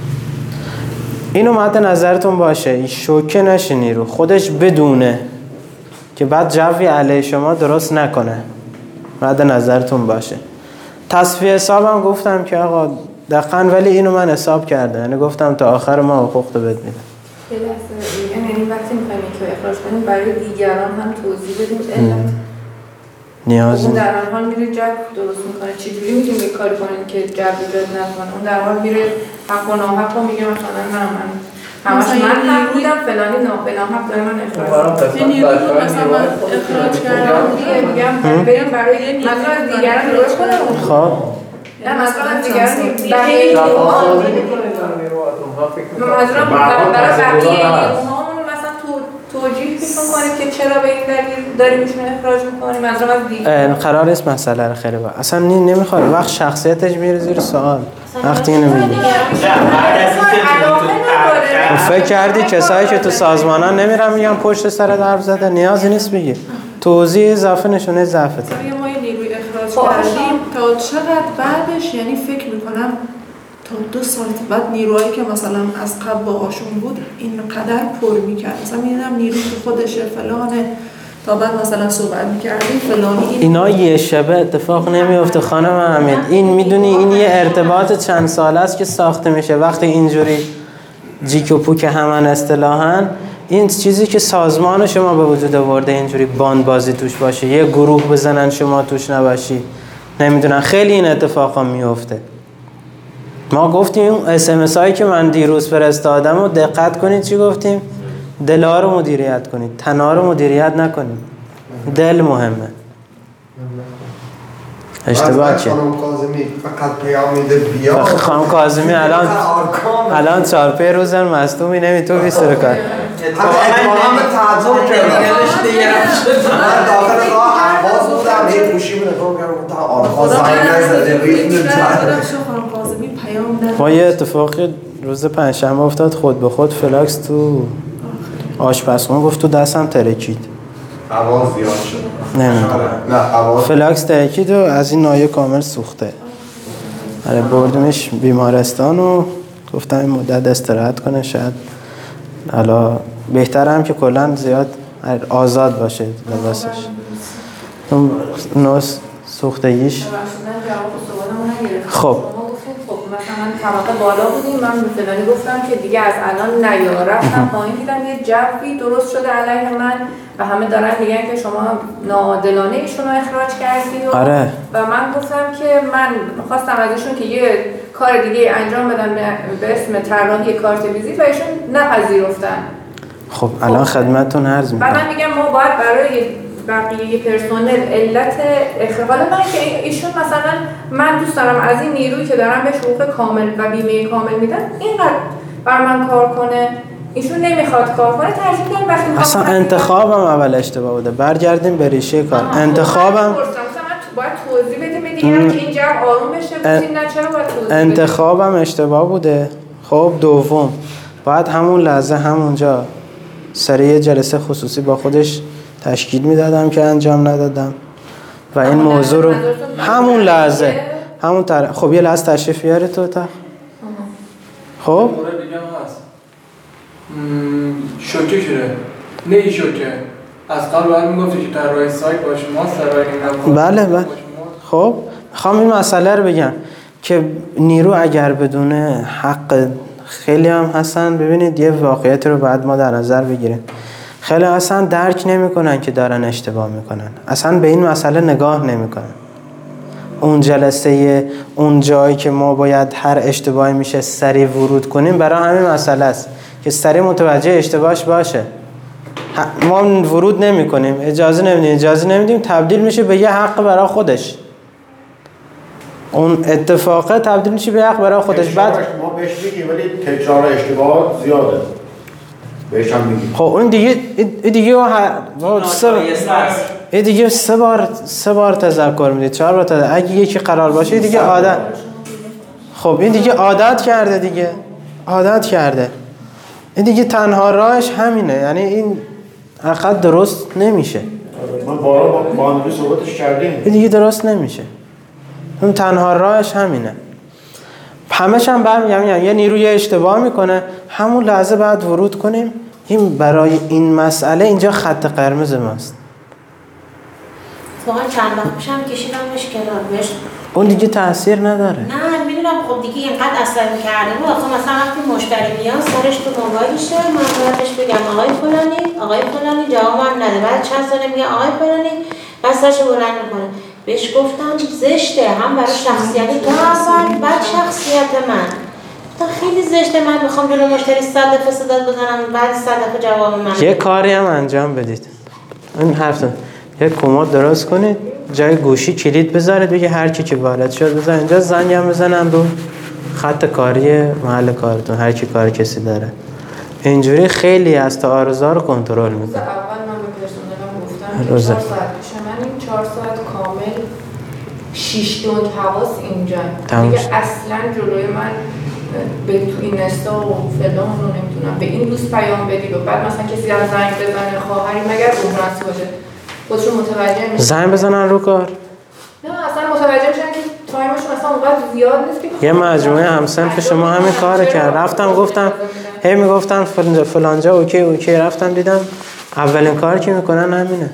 اینو مد نظرتون باشه، شوکه نشینی رو خودش بدونه که بعد جوی علیه شما درست نکنه. مد نظرتون باشه. تصفیه حسابم گفتم که آقا دقیقاً، ولی اینو من حساب کردم، یعنی گفتم تا آخر ما حقوق تو بد میدم. یه لحظه، یعنی وقتی میخوایم که اخراج کنیم برای دیگران هم توضیح بدیم علت نیازی اون در حال میره جو درست میکنه. چجوری میتونیم یه کاری کنیم که جو ایجاد نکنه؟ اون در حال میره حق و ناحق رو میگه مثلا نه من همش من حق بودم فلانی نه به ناحق داره من اخراج. یعنی رو مثلا اخراج کردم میگم بریم برای مثلا دیگران درست کنم. خب نه مثلا دیگران برای مثلا برای بقیه نیروها مثلا توجیه میکنید که چرا به این دلیل داریم ایشون اخراج میکنیم. مثلا قرار نیست مسئله رو خیلی با اصلا نمیخواد وقت شخصیتش میره زیر سوال وقتی اینو میگی. فکر کردی کسایی که تو سازمانا نمیرن میگن پشت سر حرف زده؟ نیازی نیست بگی. توضیح اضافه نشونه ضعفته. ما یه نیروی اخراج کردیم تا چقدر بعدش، یعنی فکر میکنم تا دو سال بعد نیروهایی که مثلا از قبل باهاشون بود اینقدر پر میکرد. مثلا میدیدم نیروی که خودشه فلانه، تا بعد مثلا صحبت میکردیم فلانی این اینا یه شبه اتفاق نمیفته خانم حمید. این میدونی این یه ارتباط چند ساله است که ساخته میشه. وقتی اینجوری جیک و پوک همان اصطلاحاً، این چیزی که سازمان شما به وجود آورده اینجوری باند بازی توش باشه، یه گروه بزنن شما توش نباشی، نمیدونن، خیلی این اتفاقا میفته. ما گفتیم اون اس ام اس هایی که من دیروز فرستادم و دقت کنید چی گفتیم؟ دل‌ها رو مدیریت کنید، تنها رو مدیریت نکنید. دل مهمه. اشتباه چیه؟ خانم کاظمی فقط پیام میده بیا. خانم کاظمی الان الان چهار پنج روزن مصدومی نمیتونه بیسته کار. اتفاقا من تعجب کردم. من داخل راه اهواز بودم هی گوشی رو نگاه کردم گفتم آرخا زنگ نزده ریتم خانم کاظمی پیام داد. ما یه اتفاقی روز پنجشنبه افتاد خود به خود فلاکس تو آشپزخونه گفت تو دستم ترکید. آواز زیاد شد. نمیدونم. نه آواز فلاکس ترکید و از این نایه کامل سوخته. آره بردیمش بیمارستان و گفتم این مدت استراحت کنه شاید حالا بهتره هم که کلا زیاد آزاد باشه لباسش. اون نوز سوختگیش خب مثلا طبقه بالا بودیم من مثلا گفتم که دیگه از الان نیا رفتم پایین دیدم یه جوی درست شده علیه من و همه دارن میگن که شما ناعادلانه ایشونو اخراج کردی و, آره. و من گفتم که من خواستم ازشون که یه کار دیگه انجام بدن به اسم طراحی کارت ویزیت و ایشون نپذیرفتن. خب الان خدمتتون عرض میکنم. بعد من میگم ما باید برای بقیه پرسنل علت اخراج من که ایشون مثلا من دوست دارم از این نیرویی که دارم بهش حقوق کامل و بیمه کامل میدن اینقدر بر من کار کنه ایشون نمیخواد کار کنه ترجیح میدم وقتی اصلا انتخابم اول اشتباه بوده برگردیم به ریشه کار انتخابم مثلا باید توضیح بدیم به دیگران که اینجا آروم بشه بودین نه چرا باید توضیح انتخابم اشتباه بوده. خب دوم بعد همون لحظه همونجا سریع یه جلسه خصوصی با خودش تشکیل میدادم که انجام ندادم و این موضوع رو همون لحظه همون تر... خب یه لحظه تشریف بیاره تو تا خب مورد دیگه هم هست شوکه شده نه شوکه از قبل باید میگفتی که طراح سایت با شماست طراحی بله بله خب میخوام این مسئله رو بگم که نیرو اگر بدون حق خیلی هم هستن ببینید یه واقعیت رو بعد ما در نظر بگیریم خیلی اصلا درک نمیکنن که دارن اشتباه میکنن اصلا به این مسئله نگاه نمیکنن اون جلسه اون جایی که ما باید هر اشتباهی میشه سریع ورود کنیم برای همین مسئله است که سریع متوجه اشتباهش باشه ما ورود نمی کنیم اجازه نمیدیم اجازه نمیدیم تبدیل میشه به یه حق برای خودش اون اتفاقه تبدیل میشه به حق برای خودش بعد ما بهش میگیم ولی تکرار اشتباهات زیاده بهش هم میگیم خب اون دیگه این دیگه این دیگه سه بار سه بار تذکر میدید چهار بار تذکر اگه یکی قرار باشه دیگه عادت خب این دیگه عادت کرده دیگه عادت کرده این دیگه تنها راهش همینه یعنی این عقد درست نمیشه ما بارا با باندی صحبتش کردیم این دیگه درست نمیشه اون تنها راهش همینه همش هم برمیگم یه نیروی اشتباه میکنه همون لحظه بعد ورود کنیم این برای این مسئله اینجا خط قرمز ماست واقعا چند وقت پیشم کشیدمش کنار بهش اون دیگه تاثیر نداره نه میدونم خب دیگه اینقدر عصبی کرده بود آخه مثلا وقتی مشتری میاد سرش تو موبایلشه من باید بگم آقای فلانی آقای فلانی جوابم نده بعد چند ساله میگه آقای فلانی بعد سرش بلند میکنه بهش گفتم زشته هم برای شخصیت تو اول بعد شخصیت من تا خیلی زشته من میخوام جلو مشتری صد دفعه صدات بزنم بعد صد دفعه جواب من یه کاری هم انجام بدید این حرفتون یه کمد درست کنید جای گوشی کلید بذارید بگه هر کی که وارد شد بزن اینجا زنگ هم بزنن رو خط کاری محل کارتون هر کی کار کسی داره اینجوری خیلی از تعارضا رو کنترل میکنه. اول من به پرسنلم گفتم چهار ساعت پیش من این چهار ساعت کامل شش دون حواس اینجا دیگه اصلا جلوی من به تو این نستا و فلان رو نمیتونم به این دوست پیام بدی و بعد مثلا کسی از زنگ بزنه خواهری مگر بحران باشه خودشون متوجه میشن زنگ بزنن رو کار نه اصلا متوجه میشن که تایمشون اصلا اونقدر زیاد نیست که یه مجموعه همسنف شما همین کار کرد رفتم گفتم هی میگفتن فلانجا اوکی اوکی رفتم دیدم اولین کاری که میکنن همینه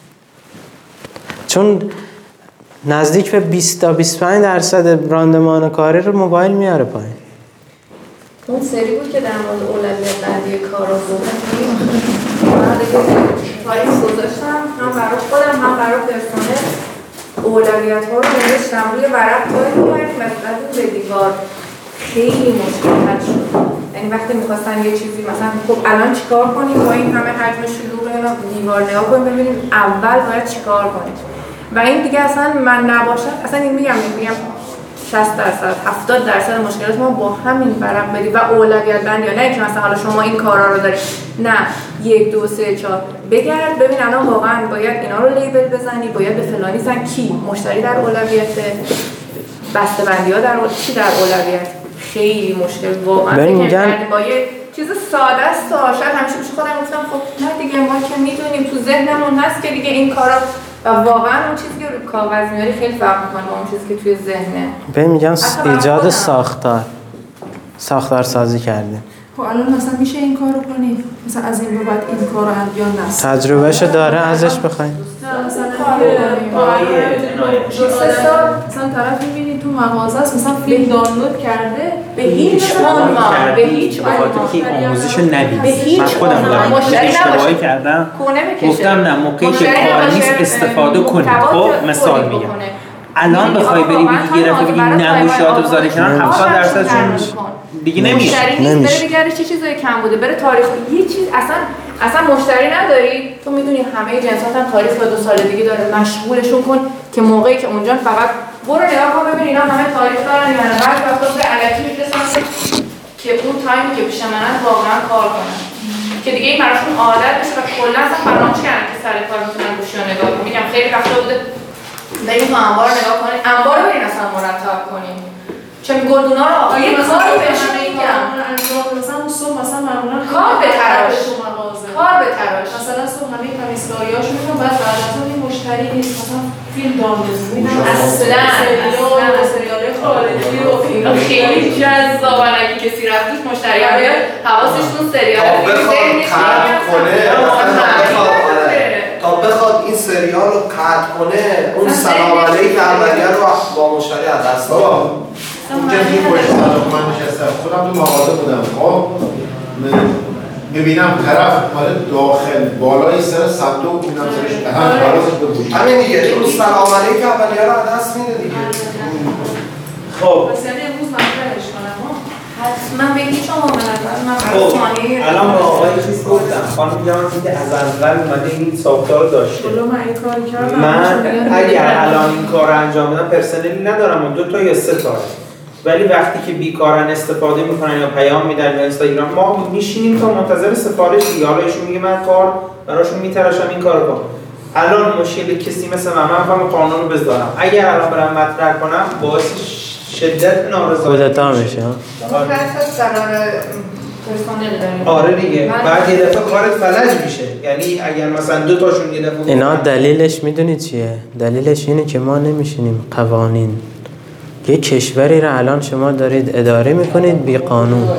چون نزدیک به بیست تا بیست و پنج درصد راندمان کاری رو موبایل میاره پایین. اون سری بود که در مورد اولویت بندی کارا گفتیم من دیگه تایپ گذاشتم هم برای خودم هم برای پرسنل اولویت‌ها رو نوشتم روی ورق تایپ کردیم و بعد به دیوار خیلی مشکل حل شد. یعنی وقتی می‌خواستن یه چیزی مثلا خب الان چیکار کنیم با این همه حجم شلوغ اینا دیوار نگاه کنیم ببینیم اول باید چیکار کنیم و این دیگه اصلا من نباشم اصلا این میگم میگم شصت درصد هفتاد درصد مشکلات ما با همین ورق بدی و اولویت بندی یا نه اینکه مثلا حالا شما این کارا رو دارید نه یک دو سه چهار بگرد ببین الان واقعا باید اینا رو لیبل بزنی باید به فلانی زن کی مشتری در اولویت بسته‌بندی‌ها در اول... چی در اولویت خیلی مشکل واقعا فکر می‌کنم با یه چیز ساده است شاید همیشه پیش خودم گفتم خب نه دیگه ما که میدونیم تو ذهنمون هست که دیگه این کارا و واقعا اون چیزی که روی کاغذ میاری خیلی فرق می‌کنه با اون چیزی که توی ذهنه. ببین میگم ایجاد ساختار ساختار سازی کردیم. خب الان مثلا میشه این کارو کنی؟ مثلا از این بعد این کارو انجام نست. تجربهشو داره ازش بخواید. مثلا مثلا طرف می‌بینی تو مغازه است مثلا فیلم دانلود کرده به هیچ عنوان به هیچ عنوان که آموزشو ندید. من خودم دارم اشتباهی کردم گفتم نه موقعی که کار نیست استفاده کنید. خب مثال میگم الان بخوای بری بگی یه رفت بگی نموشیاتو بذاری کنار هفتاد درصدشون دیگه نمیشه. مشتری نیست بره بگردش چه چیزایی کم بوده بره تاریخ یه چیز اصلا اصلا مشتری نداری تو میدونی همه جنسات هم تاریخ تا دو سال دیگه داره مشغولشون کن که موقعی که اونجا فقط برو نگاه کن ببین اینا همه تاریخ دارن یا نه بعد وقتا به الکی میرسن که اون تایمی که پیش منن واقعا کار کنن که دیگه این براشون عادت بشه و کلا اصلا فراموش کردن که سر کار میتونن گوشی رو نگاه کنن. میگم خیلی وقتا بوده بریم تو انبار نگاه کنین انبار رو برین اصلا مرتب کنین چون گردونا رو یه کاری بهشون میگم مثلا اون صبح مثلا معمولا کار به تراش کار به تراش مثلا صبح همه کمیسکاریاشون میگم بعد بعد از اون مشتری نیست مثلا فیلم دانلود می‌کنن اصلا سریال سریال خارجی و فیلم خیلی جذابه اگه کسی رفتش مشتری ها بیاد حواسش اون سریال تا بخواد این سریال رو قطع کنه اون سلام علیک اولیه رو با مشتری از دست داد. اونجا این پشت من نشستم خودم تو مغازه بودم خب ببینم طرف مال داخل بالای سر صندوق بودم سرش به هم فرازش بگوشید همین دیگه اون سلام علیک اولیه رو از دست میده دیگه. خب مثلا امروز مطرحش کنم من به هیچ عنوان من خب الان با آقای چیز گفتم خانم جوان که از اول اومده این ساختار داشته من اگر الان این کار رو انجام بدم پرسنلی ندارم و دو تا یا سه تا ولی وقتی که بیکارن استفاده میکنن یا پیام میدن یا اینستاگرام ما میشینیم تا منتظر سفارش دیگه حالا ایشون میگه من کار براشون میتراشم این کارو کنم. الان مشکل کسی مثل من من فهم قانون رو بذارم اگر الان برام مطرح کنم باعث شدت نارضایتی خودتا میشه ها آره دیگه بعد یه دفعه کارت فلج میشه یعنی اگر مثلا دو تاشون یه دفعه اینا دلیلش میدونید چیه؟ دلیلش اینه که ما نمیشینیم قوانین یه کشوری رو الان شما دارید اداره میکنید بی قانون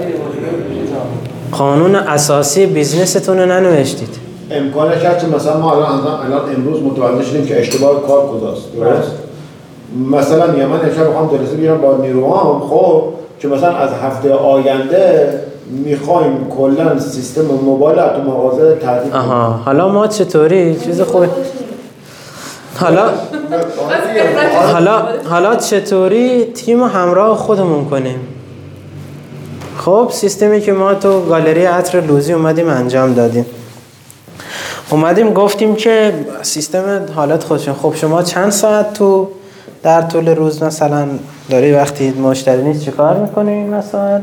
قانون اساسی بیزنستون رو ننوشتید امکانش هست مثلا ما الان الان امروز متوجه شدیم که اشتباه کار کجاست درست؟ مثلا یا من امشب بخوام جلسه بگیرم با نیروهام خب که مثلا از هفته آینده میخوایم کلا سیستم موبایل تو مغازه تعطیل کنیم. آها حالا ما چطوری چیز خوبه حالا حالا حالا چطوری تیم همراه خودمون کنیم خب سیستمی که ما تو گالری عطر لوزی اومدیم انجام دادیم اومدیم گفتیم که سیستم حالت خودشون خب شما چند ساعت تو در طول روز مثلا داری وقتی مشتری نیست چیکار میکنی مثلا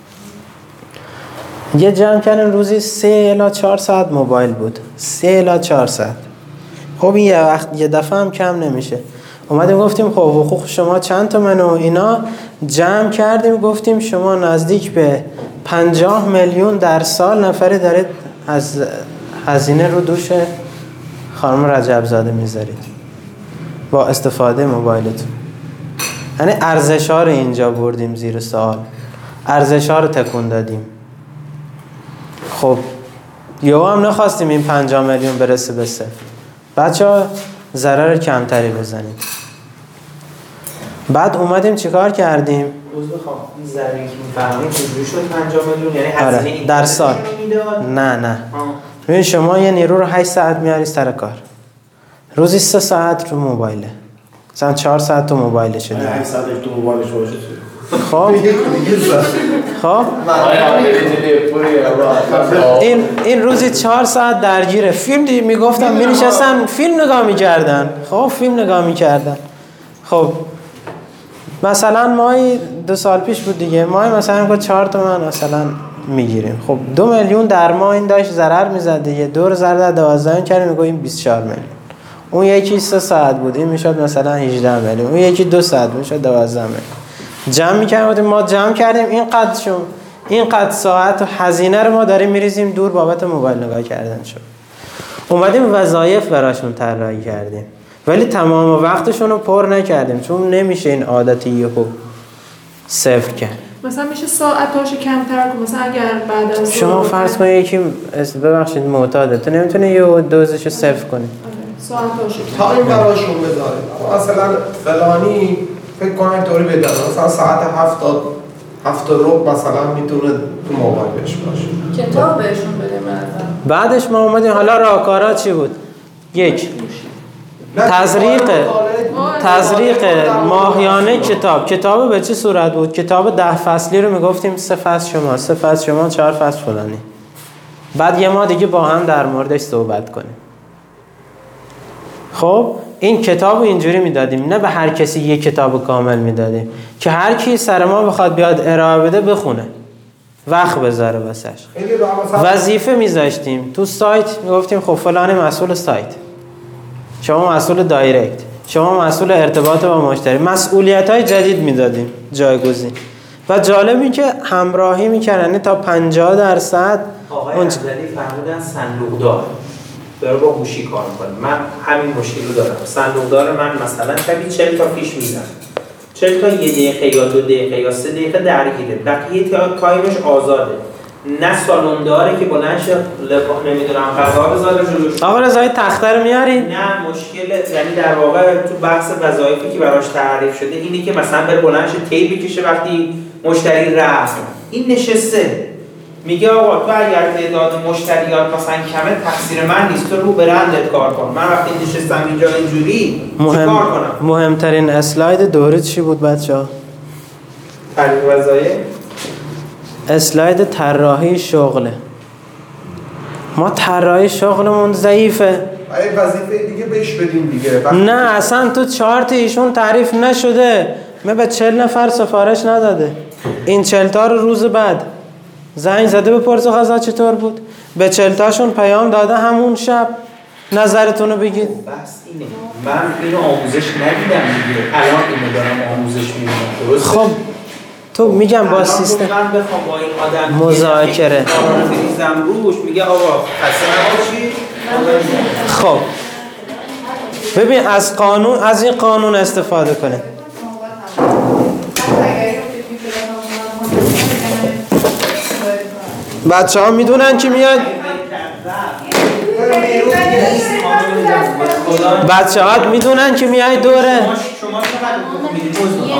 یه جمع کردن روزی سه الی چهار ساعت موبایل بود سه الی چهار ساعت خب این یه وقت یه دفعه هم کم نمیشه اومدیم گفتیم خب حقوق شما چند تومن و اینا جمع کردیم گفتیم شما نزدیک به پنجاه میلیون در سال نفری دارید از هزینه رو دوش خانم رجب زاده میذارید با استفاده موبایلتون یعنی ارزش‌ها رو اینجا بردیم زیر سوال ارزش‌ها رو تکون دادیم خب یهو هم نخواستیم این پنجاه میلیون برسه به صفر بچه‌ها ضرر کمتری بزنیم بعد اومدیم چیکار کردیم روز بخوام این ضرری که می‌فهمید چجوری شد پنجاه میلیون یعنی هزینه این در سال نه نه ببین شما یه نیرو رو هشت ساعت میاری سر کار روزی سه ساعت رو موبایله مثلا چهار ساعت تو موبایل شده هشت ساعت تو موبایلش باشه خب خب این این روزی چهار ساعت درگیره فیلم دی میگفتم می‌نشستن فیلم نگاه می‌کردن. خب فیلم نگاه می‌کردن. خب مثلا ماهی دو سال پیش بود دیگه، ماهی مثلا کو چهار تومن مثلا میگیریم. خب دو میلیون در ماه این داشت ضرر میزد دیگه. دور ضرر دوازده کردیم میگه این بیست و چهار میلیون. اون یکی سه ساعت بود این میشد مثلا هجده میلیون. اون یکی دو ساعت میشد دوازده میلیون. جمع میکردیم ما جمع کردیم اینقدر شو اینقدر ساعت و هزینه رو ما داریم میریزیم دور بابت موبایل نگاه کردن شد. اومدیم وظایف براشون طراحی کردیم ولی تمام وقتشون رو پر نکردیم چون نمیشه این عادتی یهو صفر کرد. مثلا میشه ساعتاشو کمتر کنم. مثلا اگر بعد از شما فرض کنید یکی ببخشید معتاده تو نمیتونه یه دوزشو صفر کنی. ساعتاشو تایم براشون بذارید. مثلا فلانی فکر کنم اینطوری بدن مثلا ساعت هفتاد هفتاد ربع مثلا میتونه تو موبایلش باشه. کتاب بهشون بده مثلا. بعدش ما اومدیم حالا راهکارا چی بود؟ یک تزریق تزریق ماهیانه کتاب. کتاب به چه صورت بود؟ کتاب ده فصلی رو میگفتیم سه فصل شما سه فصل شما چهار فصل فلانی. بعد یه ما دیگه با هم در موردش صحبت کنیم. خب این کتاب رو اینجوری میدادیم نه به هر کسی یه کتاب کامل میدادیم که هر کی سر ما بخواد بیاد ارائه بده بخونه وقت بذاره واسش. وظیفه میذاشتیم تو سایت میگفتیم خب فلانی مسئول سایت، شما مسئول دایرکت، شما مسئول ارتباط با مشتری. مسئولیت‌های جدید میدادیم جایگزین و جالبی که همراهی میکردن تا پنجاه درصد. آقای اونج... عبدلی فرمودن صندوقدار داره با گوشی کار میکنه. من همین مشکل رو دارم. صندوقدار من مثلا شبیه چهل تا فیش میدم، چهل تا یه دقیقه یا دو دقیقه یا سه دقیقه درگیره، بقیه تایمش آزاده. نه سالن داره که بلند شه نمیدونم غذا بذاره جلوش. آقا رضایی تخته رو میارین؟ نه مشکل یعنی در واقع تو بحث وظایفی که براش تعریف شده اینه که مثلا بره بلند شه تی بکشه وقتی مشتری رفت. این نشسته میگه آقا تو اگر تعداد مشتریات مثلا کمه تقصیر من نیست، تو رو برندت کار کن. من وقتی نشستم اینجا اینجوری مهم... چیکار کنم؟ مهمترین اسلاید دوره چی بود بچه‌ها؟ تعریف وظایف. اسلاید طراحی شغله. ما طراحی شغلمون ضعیفه. ای وظیفه دیگه بهش بدیم دیگه. نه اصلا تو چارت ایشون تعریف نشده. من به چهل نفر سفارش نداده. این چهل تا رو روز بعد زنگ زده بپرسه غذا چطور بود. به چهل تاشون پیام داده همون شب نظرتون رو بگید. بس اینه. من اینو آموزش ندیدم دیگه. الان اینو دارم آموزش میدم. درسته؟ خب تو میگم با سیستم من بخوام با این آدم مذاکره بریزم روش میگه آقا خسته نباشی. خب ببین از قانون از این قانون استفاده کنه. بچه ها میدونن که میاد بچه ها میدونن که میای دوره. شما چقدر میدید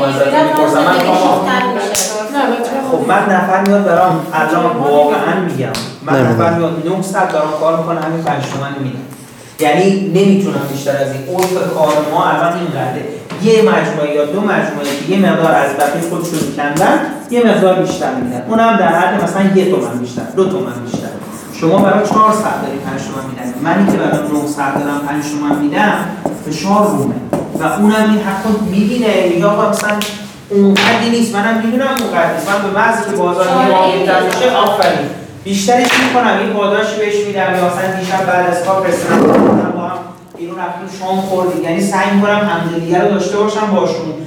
خب من نفر میاد برام الان واقعا میگم من نفر میاد نهصد دارم کار میکنه همین پنج تومن میدم. یعنی نمیتونم بیشتر از این. عرف کار ما الان اینقدره. یه مجموعه یا دو مجموعه که یه مقدار از بقیه خودشون کندن یه مقدار بیشتر میدن، اونم در حد مثلا یه تومن بیشتر دو تومن بیشتر. شما برای چهار ساعت داری پنج تومن میدن، منی که برای نه ساعت دارم پنج تومن میدم فشار رومه و اونم این حقا میبینه میگه آقا مثلا اونقدی نیست. منم میدونم اونقدی نیست. من به محض که بازار میره میشه آفرین بیشترش میکنم این پاداشی بهش میدم یا مثلا دیشب بعد از کار رستوران با هم بیرون رفتیم شام خوردیم. یعنی سعی میکنم همدلیگه رو داشته باشم باشون.